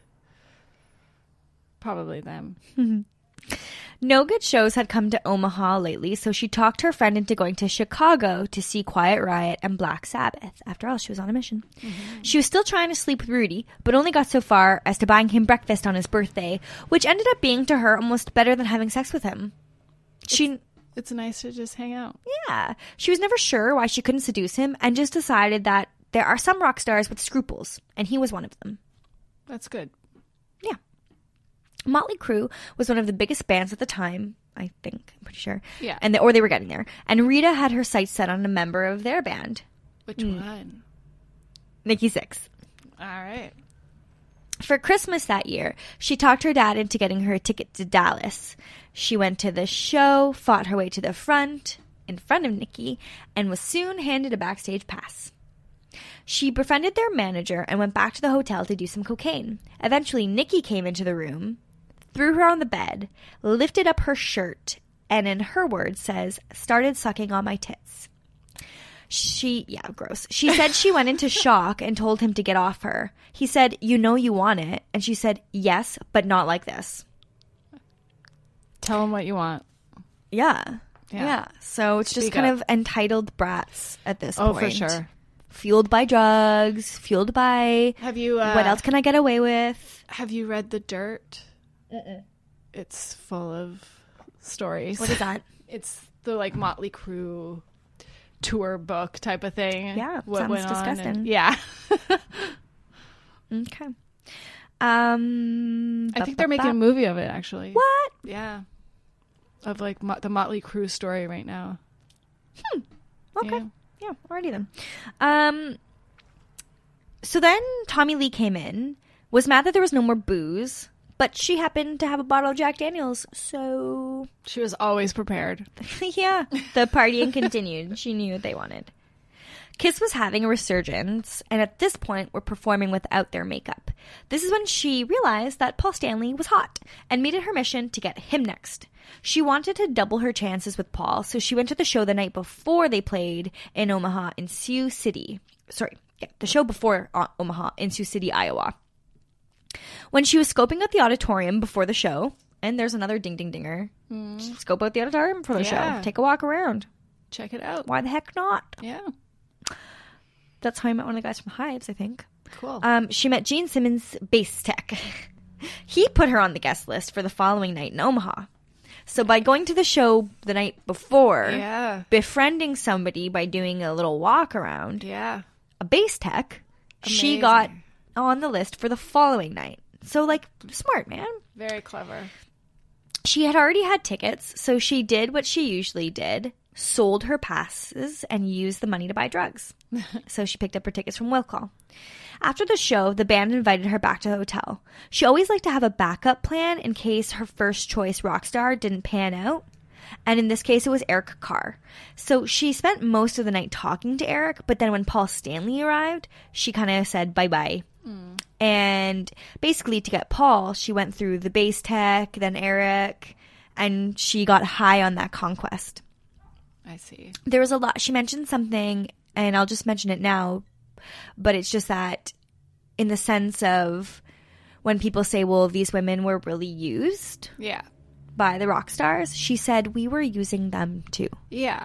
them. No good shows had come to Omaha lately, so she talked her friend into going to Chicago to see Quiet Riot and Black Sabbath. After all, she was on a mission. She was still trying to sleep with Rudy, but only got so far as to buying him breakfast on his birthday, which ended up being to her almost better than having sex with him. It's nice to just hang out. Yeah. She was never sure why she couldn't seduce him and just decided that there are some rock stars with scruples, and he was one of them. That's good. Yeah. Motley Crue was one of the biggest bands at the time, I think. I'm pretty sure. Yeah. Or they were getting there. And Rita had her sights set on a member of their band. Which one? Nikki Sixx. All right. For Christmas that year, she talked her dad into getting her a ticket to Dallas. She went to the show, fought her way to the front, in front of Nikki, and was soon handed a backstage pass. She befriended their manager and went back to the hotel to do some cocaine. Eventually, Nikki came into the room, threw her on the bed, lifted up her shirt, and in her words says, started sucking on my tits. Gross. She said she went into shock and told him to get off her. He said, you know you want it. And she said, yes, but not like this. Tell him what you want. Yeah. So it's just Speak kind up. of entitled brats at this point. Oh, for sure. fueled by drugs, fueled by Have you? what else can I get away with? Have you read The Dirt? It's full of stories. What is that? It's the like Motley Crue tour book type of thing. Yeah, What sounds went on disgusting. and- yeah. Okay. I think they're making a movie of it, actually. What? Yeah. Of like the Motley Crue story right now. Okay. Yeah. Yeah, alrighty then. So then Tommy Lee came in, was mad that there was no more booze, but she happened to have a bottle of Jack Daniels, so She was always prepared. yeah, the partying continued. She knew what they wanted. Kiss was having a resurgence, and at this point were performing without their makeup. This is when she realized that Paul Stanley was hot and made it her mission to get him next. She wanted to double her chances with Paul, so she went to the show the night before they played in Omaha in Sioux City. The show before Omaha in Sioux City, Iowa. When she was scoping out the auditorium before the show, and there's another ding-ding-dinger, scope out the auditorium for the show. Take a walk around. Check it out. Why the heck not? Yeah. That's how I met one of the guys from Hives, I think. Cool. She met Gene Simmons, bass tech. He put her on the guest list for the following night in Omaha. So by going to the show the night before, befriending somebody by doing a little walk around, a bass tech, she got on the list for the following night. So, like, smart, man. Very clever. She had already had tickets, so she did what she usually did, sold her passes, and used the money to buy drugs. So she picked up her tickets from will call. After the show, the band invited her back to the hotel. She always liked to have a backup plan in case her first choice rock star didn't pan out. And in this case, it was Eric Carr. So she spent most of the night talking to Eric, but then when Paul Stanley arrived, she kind of said bye-bye. And basically, to get Paul, she went through the bass tech, then Eric, and she got high on that conquest. I see. There was a lot. She mentioned something, and I'll just mention it now, but it's just that in the sense of when people say, well, these women were really used by the rock stars, she said, we were using them too. Yeah.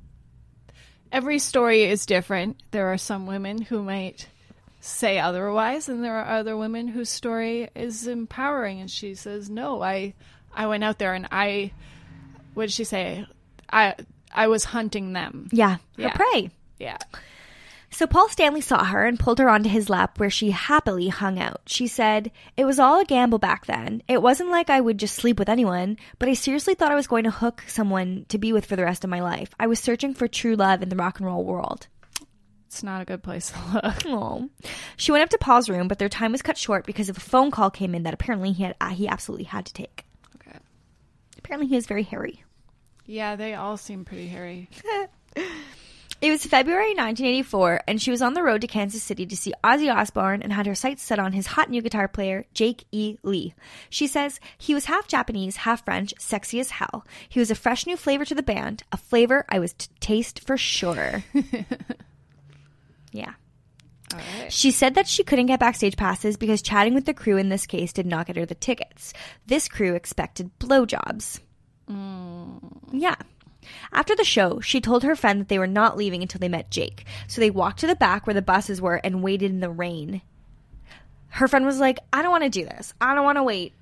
Every story is different. There are some women who might say otherwise, and there are other women whose story is empowering, and she says, no, I went out there and what did she say? I was hunting them. Yeah, her prey. Yeah. So Paul Stanley saw her and pulled her onto his lap where she happily hung out. She said, it was all a gamble back then. It wasn't like I would just sleep with anyone, but I seriously thought I was going to hook someone to be with for the rest of my life. I was searching for true love in the rock and roll world. It's not a good place to look. Oh. She went up to Paul's room, but their time was cut short because of a phone call came in that apparently he absolutely had to take. Okay. Apparently he was very hairy. Yeah, they all seem pretty hairy. It was February 1984, and she was on the road to Kansas City to see Ozzy Osbourne and had her sights set on his hot new guitar player, Jake E. Lee. She says, he was half Japanese, half French, sexy as hell. He was a fresh new flavor to the band, a flavor I was to taste for sure. Yeah. All right. She said that she couldn't get backstage passes because chatting with the crew in this case did not get her the tickets. This crew expected blowjobs. Yeah. After the show, she told her friend that they were not leaving until they met Jake. So they walked to the back where the buses were and waited in the rain. Her friend was like, I don't want to do this. I don't want to wait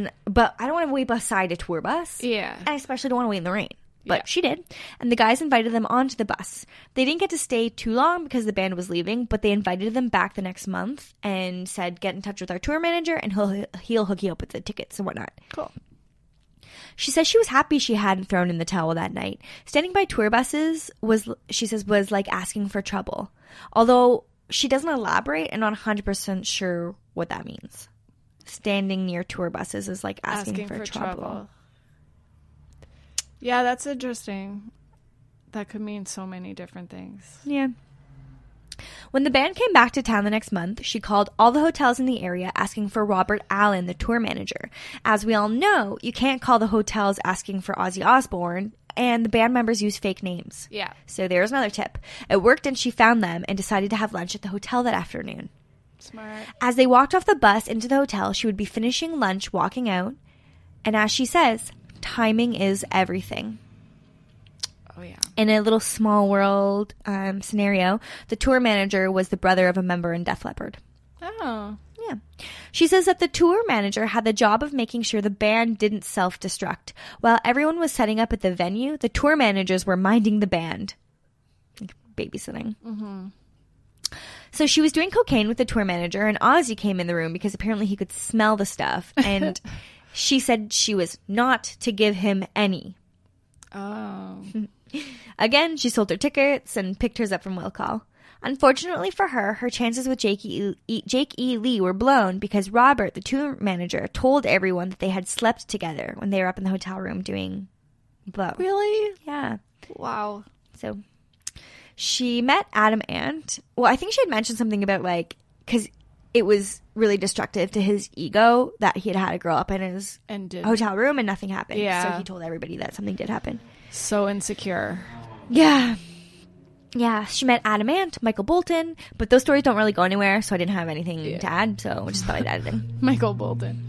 beside a tour bus. Yeah. And I especially don't want to wait in the rain. But she did. And the guys invited them onto the bus. They didn't get to stay too long because the band was leaving, but they invited them back the next month and said, get in touch with our tour manager and he'll hook you up with the tickets and whatnot. Cool. She says she was happy she hadn't thrown in the towel that night. Standing by tour buses was like asking for trouble. Although she doesn't elaborate and not 100% sure what that means. Standing near tour buses is like asking for trouble. Yeah, that's interesting. That could mean so many different things. Yeah. When the band came back to town the next month, she called all the hotels in the area asking for Robert Allen, the tour manager. As we all know, you can't call the hotels asking for Ozzy Osbourne, and the band members use fake names. Yeah. So there's another tip. It worked, and she found them and decided to have lunch at the hotel that afternoon. Smart. As they walked off the bus into the hotel, she would be finishing lunch, walking out, and as she says, timing is everything. Oh, yeah. In a little small world scenario, the tour manager was the brother of a member in Def Leppard. Oh. Yeah. She says that the tour manager had the job of making sure the band didn't self-destruct. While everyone was setting up at the venue, the tour managers were minding the band. Like babysitting. Mm-hmm. So she was doing cocaine with the tour manager, and Ozzy came in the room because apparently he could smell the stuff. And she said she was not to give him any. Oh. Again, she sold her tickets and picked hers up from will call. Unfortunately for her, her chances with Jake E. Lee were blown because Robert, the tour manager, told everyone that they had slept together when they were up in the hotel room doing blow. Really? Yeah. Wow. So she met Adam Ant. Well, I think she had mentioned something about, like, because it was really destructive to his ego that he had to grow up in his hotel room and nothing happened. Yeah. So he told everybody that something did happen. So insecure. Yeah. Yeah, she met Adam Ant, Michael Bolton, but those stories don't really go anywhere, so I didn't have anything to add, so I just thought I'd add it in. Michael Bolton.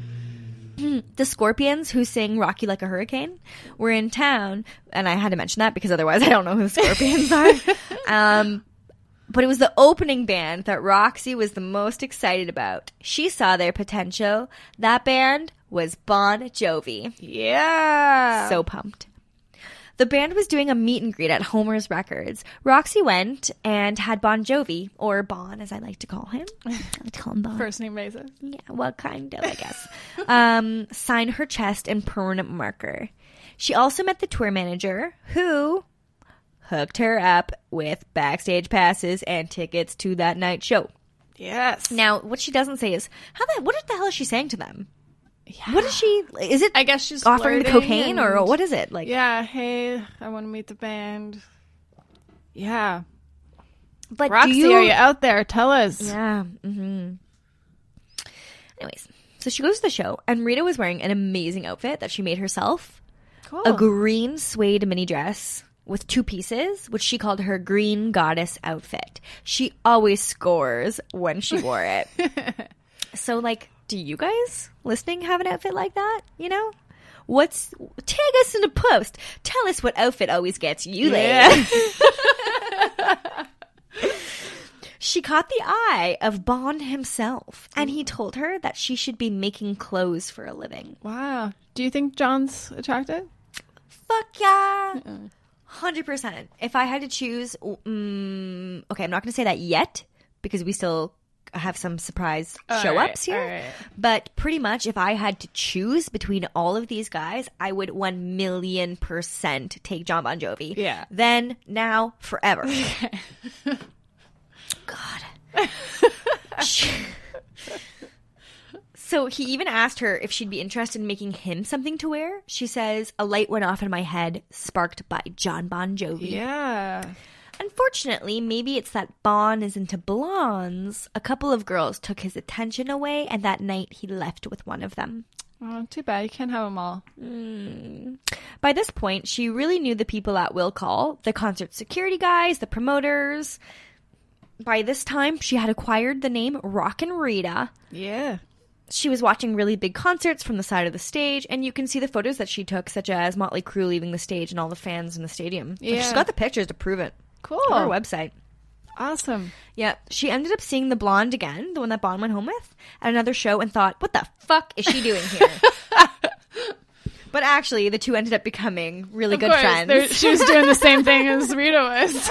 The Scorpions, who sing Rock You Like a Hurricane, were in town, and I had to mention that because otherwise I don't know who the Scorpions are. But it was the opening band that Roxy was the most excited about. She saw their potential. That band was Bon Jovi. Yeah. So pumped. The band was doing a meet and greet at Homer's Records. Roxy went and had Bon Jovi, or Bon as I like to call him. I like to call him Bon. First name basis. Yeah, well, kind of, I guess. Sign her chest in permanent marker. She also met the tour manager, who hooked her up with backstage passes and tickets to that night show. Yes. Now, what she doesn't say is, what the hell is she saying to them? Yeah. What is she? Is it? I guess she's offering the cocaine, or what is it? Like, yeah, hey, I want to meet the band. Yeah, but Roxy, are you out there? Tell us. Yeah. Mm-hmm. Anyways, so she goes to the show, and Rita was wearing an amazing outfit that she made herself. Cool. A green suede mini dress with 2 pieces, which she called her green goddess outfit. She always scores when she wore it. So, like, do you guys listening have an outfit like that? You know? Tag us in the post. Tell us what outfit always gets you laid. She caught the eye of Bon himself, and he told her that she should be making clothes for a living. Wow. Do you think John's attractive? Fuck yeah. 100%. If I had to choose, okay, I'm not going to say that yet, because we still have some surprise show-ups here. Right. But pretty much, if I had to choose between all of these guys, I would 1,000,000% take John Bon Jovi. Yeah. Then, now, forever. God. So he even asked her if she'd be interested in making him something to wear. She says, a light went off in my head, sparked by John Bon Jovi. Yeah. Unfortunately, maybe it's that Bon is into blondes. A couple of girls took his attention away, and that night he left with one of them. Oh, too bad. You can't have them all. By this point, she really knew the people at Will Call, the concert security guys, the promoters. By this time, she had acquired the name Rockin' Rita. Yeah. She was watching really big concerts from the side of the stage, and you can see the photos that she took, such as Motley Crue leaving the stage and all the fans in the stadium. Yeah. Like, she's got the pictures to prove it. Cool. On her website. Awesome. Yeah. She ended up seeing the blonde again, the one that Bon went home with, at another show and thought, what the fuck is she doing here? But actually, the two ended up becoming really good friends. She was doing the same thing as Rita was.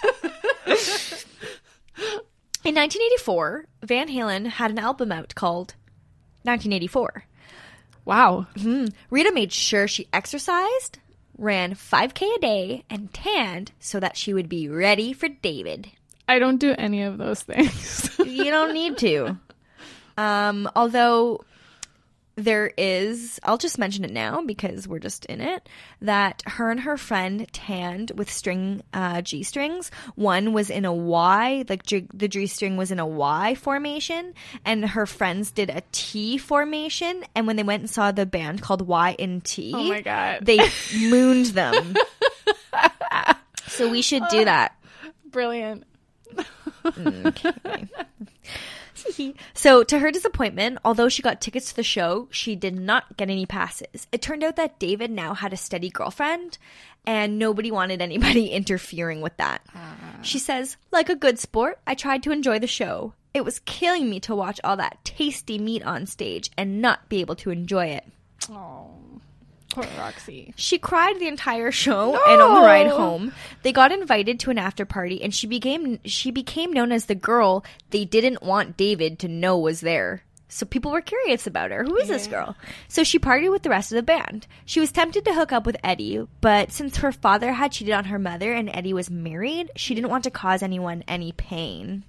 In 1984, Van Halen had an album out called 1984. Wow. Rita made sure she exercised, ran 5K a day, and tanned so that she would be ready for David. I don't do any of those things. You don't need to. Although there is, I'll just mention it now because we're just in it, that her and her friend tanned with G-strings. One was in a Y, like the G-string was in a Y formation, and her friends did a T formation, and when they went and saw the band called Y&T, oh my God, they mooned them. So we should do that. Brilliant. Okay. So, to her disappointment, although she got tickets to the show, she did not get any passes. It turned out that David now had a steady girlfriend, and nobody wanted anybody interfering with that. She says, like a good sport, I tried to enjoy the show. It was killing me to watch all that tasty meat on stage and not be able to enjoy it. Oh, poor Roxy. She cried the entire show, and on the ride home, they got invited to an after party, and she became known as the girl they didn't want David to know was there. So people were curious about her. Who is this girl? So she partied with the rest of the band. She was tempted to hook up with Eddie, but since her father had cheated on her mother and Eddie was married, she didn't want to cause anyone any pain.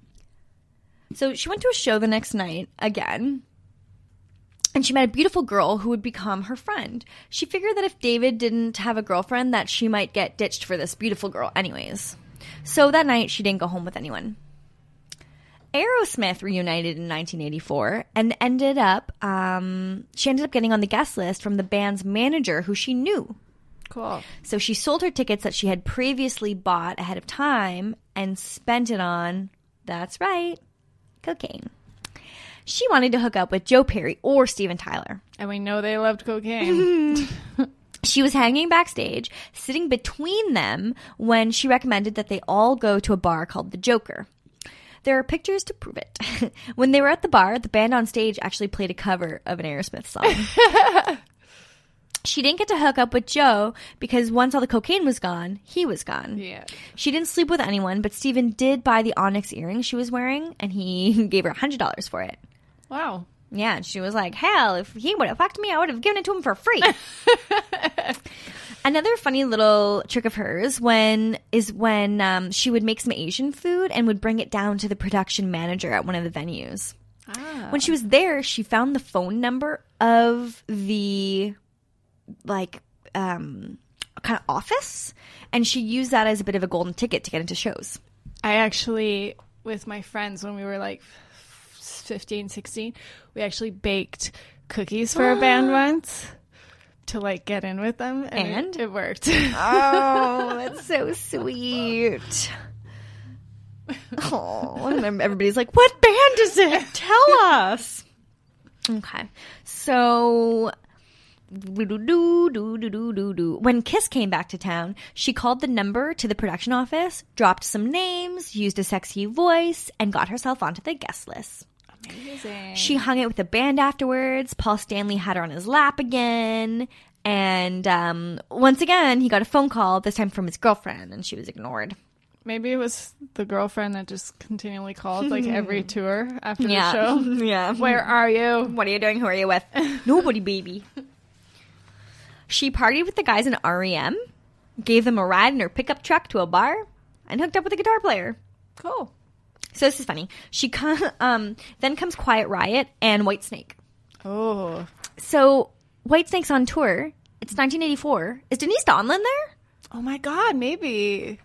So she went to a show the next night again, and she met a beautiful girl who would become her friend. She figured that if David didn't have a girlfriend, that she might get ditched for this beautiful girl anyways. So that night, she didn't go home with anyone. Aerosmith reunited in 1984 and ended up getting on the guest list from the band's manager who she knew. Cool. So she sold her tickets that she had previously bought ahead of time and spent it on, that's right, cocaine. She wanted to hook up with Joe Perry or Steven Tyler. And we know they loved cocaine. She was hanging backstage, sitting between them, when she recommended that they all go to a bar called The Joker. There are pictures to prove it. When they were at the bar, the band on stage actually played a cover of an Aerosmith song. She didn't get to hook up with Joe because once all the cocaine was gone, he was gone. Yeah. She didn't sleep with anyone, but Steven did buy the onyx earrings she was wearing, and he gave her $100 for it. Wow. Yeah, and she was like, hell, if he would have fucked me, I would have given it to him for free. Another funny little trick of hers when she would make some Asian food and would bring it down to the production manager at one of the venues. When she was there, she found the phone number of the kind of office, and she used that as a bit of a golden ticket to get into shows. I actually, with my friends, when we were like 15, 16, we actually baked cookies for a band once to like get in with them, and it worked. Oh, that's so sweet. Oh, and everybody's like, what band is it? Tell us. Okay, so when Kiss came back to town, she called the number to the production office, dropped some names, used a sexy voice, and got herself onto the guest list. Amazing. She hung out with the band afterwards. Paul Stanley had her on his lap again. And once again, he got a phone call, this time from his girlfriend, and she was ignored. Maybe it was the girlfriend that just continually called like every tour after the show. Yeah. Where are you? What are you doing? Who are you with? Nobody, baby. She partied with the guys in REM, gave them a ride in her pickup truck to a bar, and hooked up with a guitar player. Cool. So this is funny. Then comes Quiet Riot and Whitesnake. Oh. So Whitesnake's on tour. It's 1984. Is Denise Donlin there? Oh my God, maybe.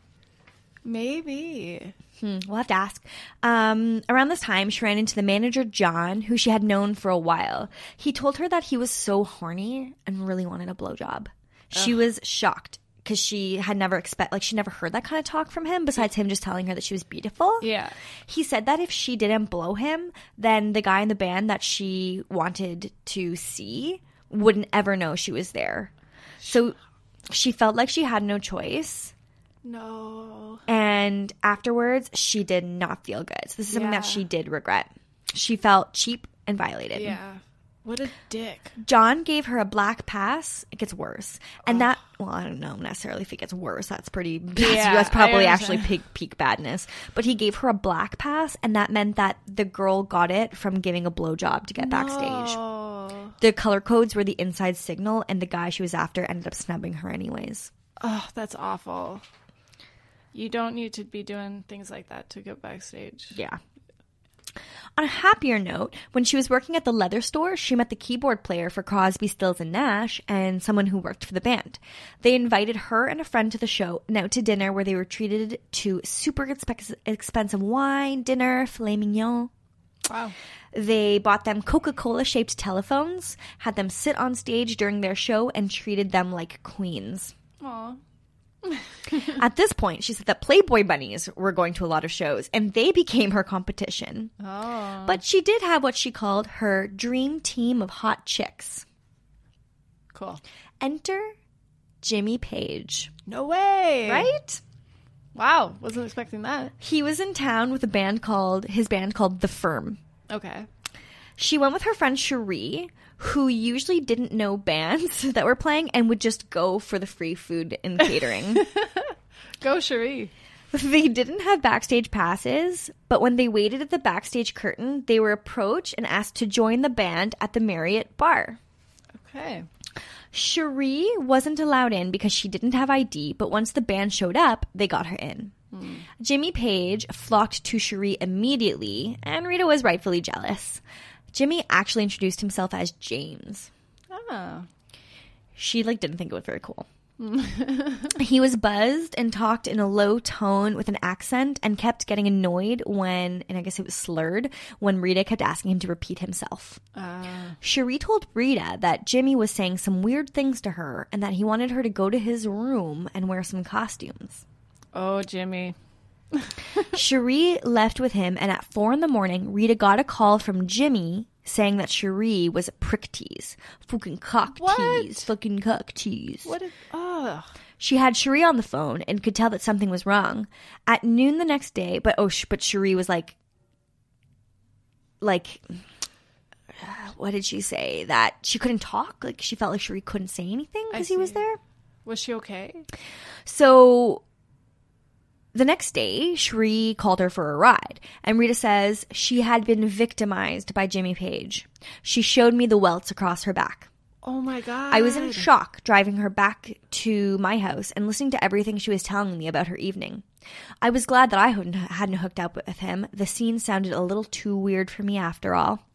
We'll have to ask. Around this time, she ran into the manager, John, who she had known for a while. He told her that he was so horny and really wanted a blowjob. She was shocked because she had never she never heard that kind of talk from him, besides him just telling her that she was beautiful. Yeah. He said that if she didn't blow him, then the guy in the band that she wanted to see wouldn't ever know she was there. So she felt like she had no choice. No. And afterwards, she did not feel good. So this is something that she did regret. She felt cheap and violated. Yeah. What a dick. John gave her a black pass. It gets worse. And I don't know necessarily if it gets worse. That's pretty, that's probably actually peak badness. But he gave her a black pass, and that meant that the girl got it from giving a blowjob to get backstage. The color codes were the inside signal, and the guy she was after ended up snubbing her anyways. Oh, that's awful. You don't need to be doing things like that to go backstage. Yeah. On a happier note, when she was working at the leather store, she met the keyboard player for Crosby, Stills and Nash and someone who worked for the band. They invited her and a friend to the show and out to dinner where they were treated to super expensive wine, dinner, filet mignon. Wow. They bought them Coca-Cola shaped telephones, had them sit on stage during their show, and treated them like queens. Aw. At this point, she said that Playboy bunnies were going to a lot of shows, and they became her competition. Oh. But she did have what she called her dream team of hot chicks. Cool. Enter Jimmy Page. No way. Right? Wow. Wasn't expecting that. He was in town with his band called The Firm. Okay. She went with her friend Cherie, who usually didn't know bands that were playing and would just go for the free food and catering. Go, Cherie. They didn't have backstage passes, but when they waited at the backstage curtain, they were approached and asked to join the band at the Marriott bar. Okay. Cherie wasn't allowed in because she didn't have ID, but once the band showed up, they got her in. Jimmy Page flocked to Cherie immediately, and Rita was rightfully jealous. Jimmy actually introduced himself as James. Oh. She didn't think it was very cool. He was buzzed and talked in a low tone with an accent and kept getting annoyed and I guess it was slurred, when Rita kept asking him to repeat himself. Cherie told Rita that Jimmy was saying some weird things to her and that he wanted her to go to his room and wear some costumes. Oh, Jimmy. Cherie left with him, and at 4 a.m, Rita got a call from Jimmy saying that Cherie was a prick tease. Fucking cock tease. Fucking cock tease. What is... Ugh. She had Cherie on the phone and could tell that something was wrong. At noon the next day, but Cherie was like, what did she say? That she couldn't talk? Like, she felt like Cherie couldn't say anything because he was there? Was she okay? So... the next day, Cherie called her for a ride, and Rita says she had been victimized by Jimmy Page. She showed me the welts across her back. Oh my God. I was in shock driving her back to my house and listening to everything she was telling me about her evening. I was glad that I hadn't hooked up with him. The scene sounded a little too weird for me after all.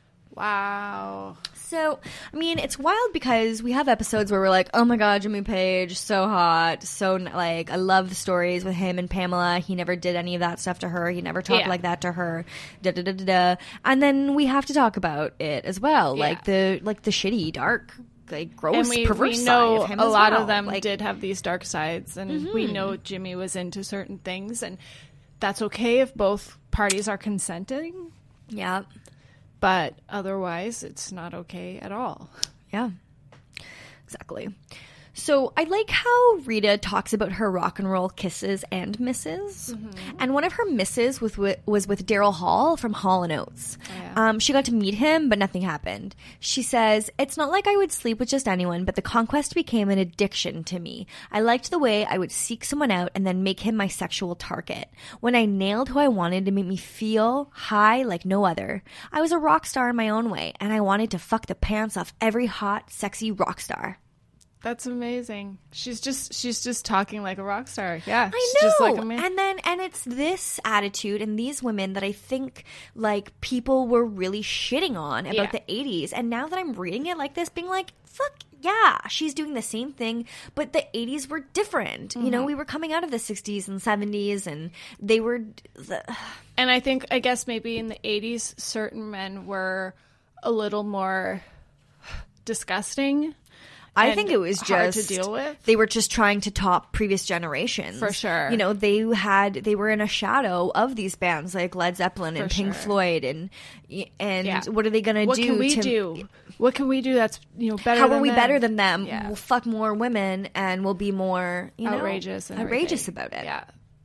Wow. So, I mean, it's wild because we have episodes where we're like, oh my God, Jimmy Page, so hot, so, I love the stories with him and Pamela. He never did any of that stuff to her. He never talked like that to her. Da-da-da-da-da. And then we have to talk about it as well. Yeah. The shitty, dark, gross, and perverse we know side of him a as lot well. of them did have these dark sides, and we know Jimmy was into certain things, and that's okay if both parties are consenting. Yeah. But otherwise, it's not okay at all. Yeah, exactly. So I like how Rita talks about her rock and roll kisses and misses. And one of her misses was with Daryl Hall from Hall & Oates. Oh, yeah. She got to meet him, but nothing happened. She says, it's not like I would sleep with just anyone, but the conquest became an addiction to me. I liked the way I would seek someone out and then make him my sexual target. When I nailed who I wanted to make me feel high like no other. I was a rock star in my own way, and I wanted to fuck the pants off every hot, sexy rock star. That's amazing. She's just talking like a rock star. Yeah, I she's know. Just like a man. And it's this attitude and these women that I think people were really shitting on about the 80s. And now that I'm reading it like this, being like, fuck yeah, she's doing the same thing, but the 80s were different. You know, we were coming out of the 60s and 70s, and they were. And I guess maybe in the 80s, certain men were a little more disgusting. I think it was hard just to deal with. They were just trying to top previous generations. For sure. You know, they were in a shadow of these bands like Led Zeppelin and Pink Floyd and what are they going to do? What can we do? What can we do that's, better How than are we them? better than them? Yeah. We'll fuck more women and we'll be more, outrageous and outrageous everything. about it. Yeah.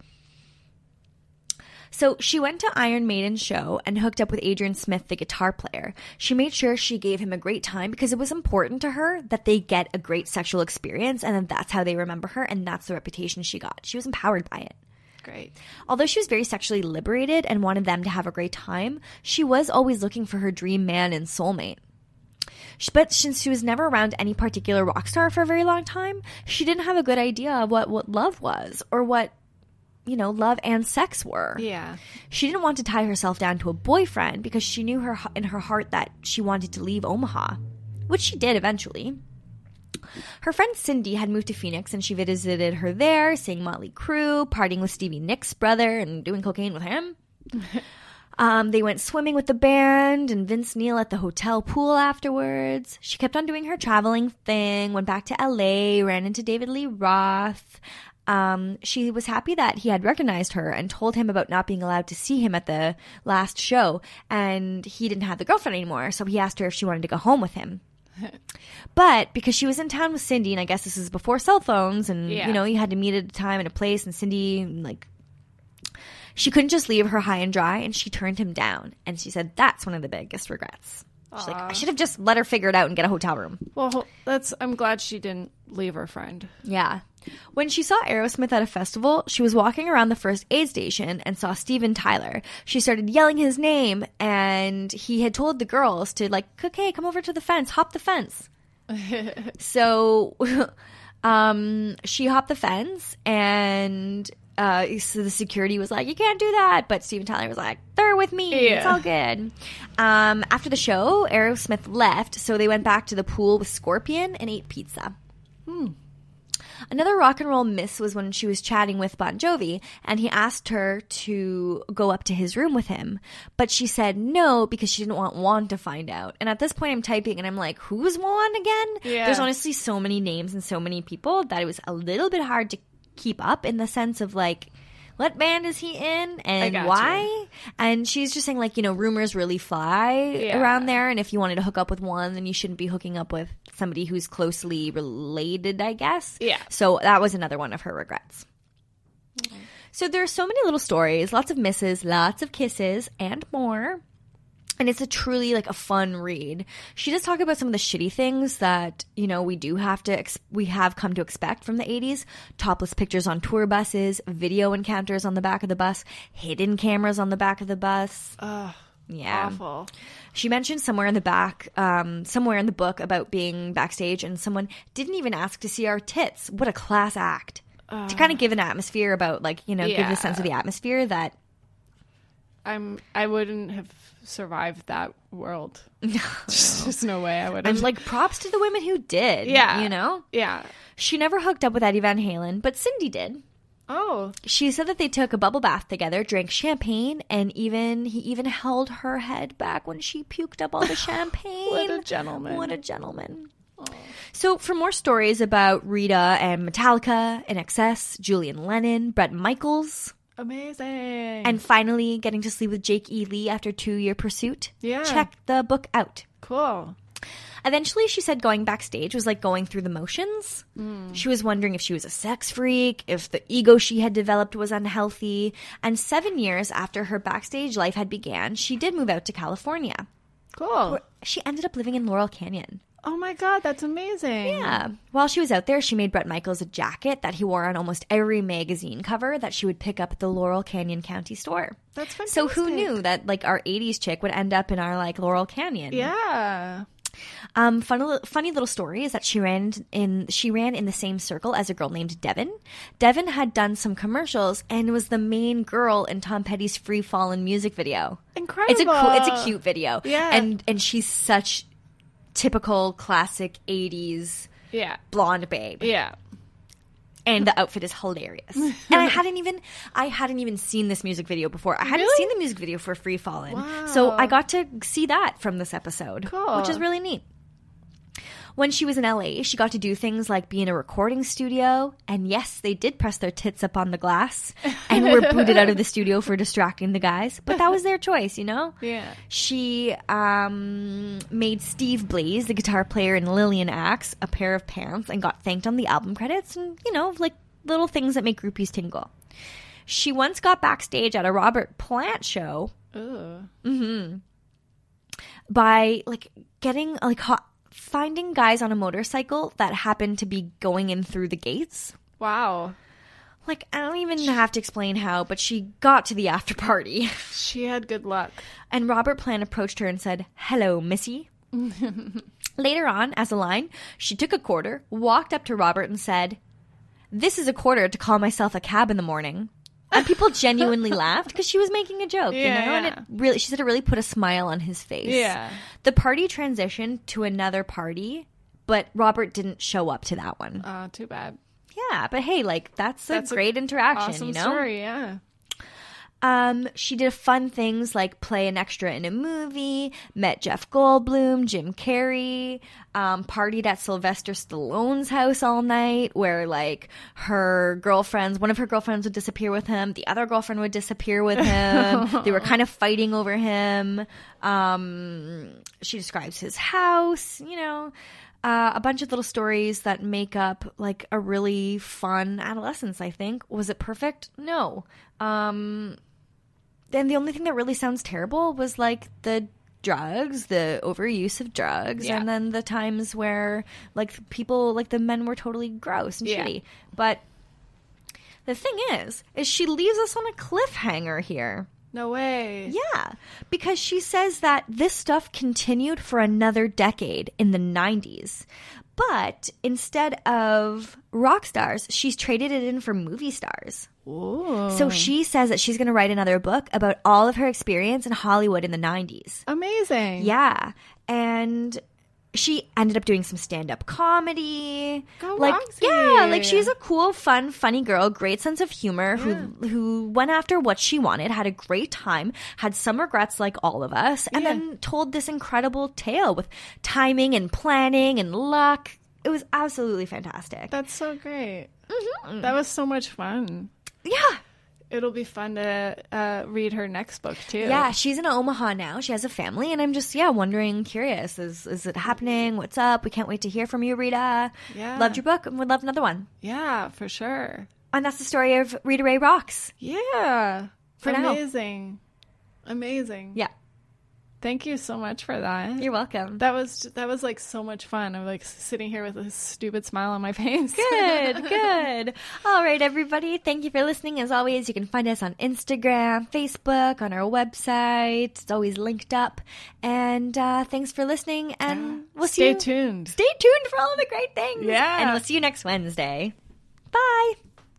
So she went to Iron Maiden's show and hooked up with Adrian Smith, the guitar player. She made sure she gave him a great time because it was important to her that they get a great sexual experience, and then that's how they remember her, and that's the reputation she got. She was empowered by it. Great. Although she was very sexually liberated and wanted them to have a great time, she was always looking for her dream man and soulmate. But since she was never around any particular rock star for a very long time, she didn't have a good idea of what love was or what love and sex were. Yeah. She didn't want to tie herself down to a boyfriend because she knew in her heart that she wanted to leave Omaha, which she did eventually. Her friend Cindy had moved to Phoenix and she visited her there, seeing Motley Crue, partying with Stevie Nicks' brother and doing cocaine with him. They went swimming with the band and Vince Neil at the hotel pool afterwards. She kept on doing her traveling thing, went back to LA, ran into David Lee Roth. She was happy that he had recognized her and told him about not being allowed to see him at the last show, and he didn't have the girlfriend anymore, so he asked her if she wanted to go home with him. But because she was in town with Cindy, and I guess this is before cell phones, and you know, you had to meet at a time and a place, and Cindy, like, she couldn't just leave her high and dry, and she turned him down. And she said that's one of the biggest regrets. She's like, I should have just let her figure it out and get a hotel room. Well, I'm glad she didn't leave her friend. Yeah. When she saw Aerosmith at a festival, she was walking around the first aid station and saw Steven Tyler. She started yelling his name, and he had told the girls to, like, okay, come over to the fence, hop the fence. So she hopped the fence, and so the security was like, you can't do that. But Steven Tyler was like, they're with me. Yeah. It's all good. After the show, Aerosmith left, so they went back to the pool with Scorpion and ate pizza. Another rock and roll miss was when she was chatting with Bon Jovi, and he asked her to go up to his room with him. But she said no because she didn't want Juan to find out. And at this point I'm typing and I'm like, who's Juan again? Yeah. There's honestly so many names and so many people that it was a little bit hard to keep up, in the sense of, like, what band is he in and why? You. And she's just saying, like, you know, rumors really fly around there, and if you wanted to hook up with one, then you shouldn't be hooking up with somebody who's closely related, I guess. Yeah. So that was another one of her regrets. Mm-hmm. So there are so many little stories, lots of misses, lots of kisses, and more. And it's a truly, like, a fun read. She does talk about some of the shitty things that, you know, we have come to expect from the 80s. Topless pictures on tour buses, video encounters on the back of the bus, hidden cameras on the back of the bus. Ugh, yeah. Awful. She mentioned somewhere in the book about being backstage, and someone didn't even ask to see our tits. What a class act. To kind of give an atmosphere about, like, you know, give the sense of the atmosphere that... I wouldn't have survived that world. There's no way I would have. And, like, props to the women who did. Yeah. You know? Yeah. She never hooked up with Eddie Van Halen, but Cindy did. Oh. She said that they took a bubble bath together, drank champagne, and he even held her head back when she puked up all the champagne. What a gentleman. What a gentleman. Oh. So for more stories about Rita and Metallica, INXS, Julian Lennon, Bret Michaels... Amazing. And finally getting to sleep with Jake E. Lee after 2-year pursuit. Yeah. Check the book out. Cool. Eventually, she said going backstage was like going through the motions. She was wondering if she was a sex freak, if the ego she had developed was unhealthy. And 7 years after her backstage life had began, she did move out to California. Cool. She ended up living in Laurel Canyon. Oh my God, that's amazing. Yeah. While she was out there, she made Bret Michaels a jacket that he wore on almost every magazine cover that she would pick up at the Laurel Canyon County store. That's fantastic. So who knew that, like, our 80s chick would end up in our, like, Laurel Canyon? Yeah. Funny little story is that she ran in the same circle as a girl named Devin. Devin had done some commercials and was the main girl in Tom Petty's Free Fallin' music video. Incredible. It's a cute video. Yeah. And she's such typical classic 80s blonde babe. Yeah. And the outfit is hilarious. And I hadn't even seen this music video before. I hadn't seen the music video for Free Fallin'. Wow. So I got to see that from this episode. Cool. Which is really neat. When she was in LA, she got to do things like be in a recording studio. And yes, they did press their tits up on the glass and were booted out of the studio for distracting the guys. But that was their choice, you know? Yeah. She made Steve Blaze, the guitar player in Lillian Axe, a pair of pants and got thanked on the album credits. And, you know, like little things that make groupies tingle. She once got backstage at a Robert Plant show. Ooh. By, like, getting, like, finding guys on a motorcycle that happened to be going in through the gates. Wow. Like, I don't even have to explain how, but she got to the after party. She had good luck. And Robert Plant approached her and said, "Hello, missy." Later on, as a line, she took a quarter, walked up to Robert and said, "This is a quarter to call myself a cab in the morning." And people genuinely laughed because she was making a joke, you know? And it really, she said it really put a smile on his face. Yeah. The party transitioned to another party, but Robert didn't show up to that one. Oh, too bad. Yeah, but hey, like, that's a great interaction, awesome you know? Story, yeah. She did fun things like play an extra in a movie, met Jeff Goldblum, Jim Carrey, partied at Sylvester Stallone's house all night, where like one of her girlfriends would disappear with him, the other girlfriend would disappear with him. They were kind of fighting over him. She describes his house, a bunch of little stories that make up like a really fun adolescence, I think. Was it perfect? No. Then the only thing that really sounds terrible was like the drugs, the overuse of drugs, and then the times where like people, like the men were totally gross and shitty. But the thing is she leaves us on a cliffhanger here. No way. Yeah, because she says that this stuff continued for another decade in the 90s. But instead of rock stars, she's traded it in for movie stars. Ooh. So she says that she's going to write another book about all of her experience in Hollywood in the 90s. Amazing. Yeah. And she ended up doing some stand-up comedy. Go like, Roxy. Yeah, like she's a cool, fun, funny girl, great sense of humor, who went after what she wanted, had a great time, had some regrets like all of us, and then told this incredible tale with timing and planning and luck. It was absolutely fantastic. That's so great. Mm-hmm. That was so much fun. Yeah. It'll be fun to read her next book, too. Yeah, she's in Omaha now. She has a family, and I'm just, wondering, curious. Is it happening? What's up? We can't wait to hear from you, Rita. Yeah. Loved your book and would love another one. Yeah, for sure. And that's the story of Rita Ray Rocks. Yeah. For now. Amazing. Yeah. Thank you so much for that. You're welcome. That was like so much fun. I'm like sitting here with a stupid smile on my face. Good. All right, everybody. Thank you for listening. As always, you can find us on Instagram, Facebook, on our website. It's always linked up. And thanks for listening. And we'll see you. Stay tuned. Stay tuned for all of the great things. Yeah. And we'll see you next Wednesday. Bye.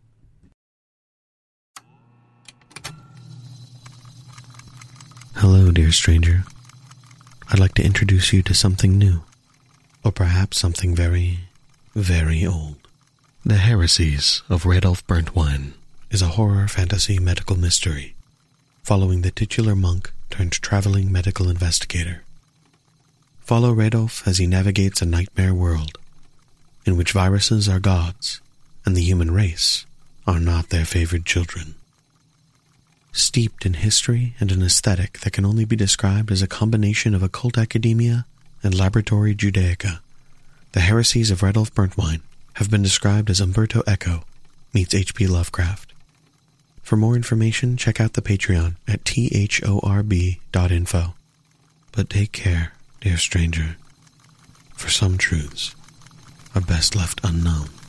Hello, dear stranger. I'd like to introduce you to something new, or perhaps something very, very old. The Heresies of Radolf Burntwine is a horror fantasy medical mystery following the titular monk turned traveling medical investigator. Follow Radolf as he navigates a nightmare world in which viruses are gods and the human race are not their favored children. Steeped in history and an aesthetic that can only be described as a combination of occult academia and laboratory Judaica, the Heresies of Radolf Burntwine have been described as Umberto Eco meets H.P. Lovecraft. For more information, check out the Patreon at thorb.info. But take care, dear stranger, for some truths are best left unknown.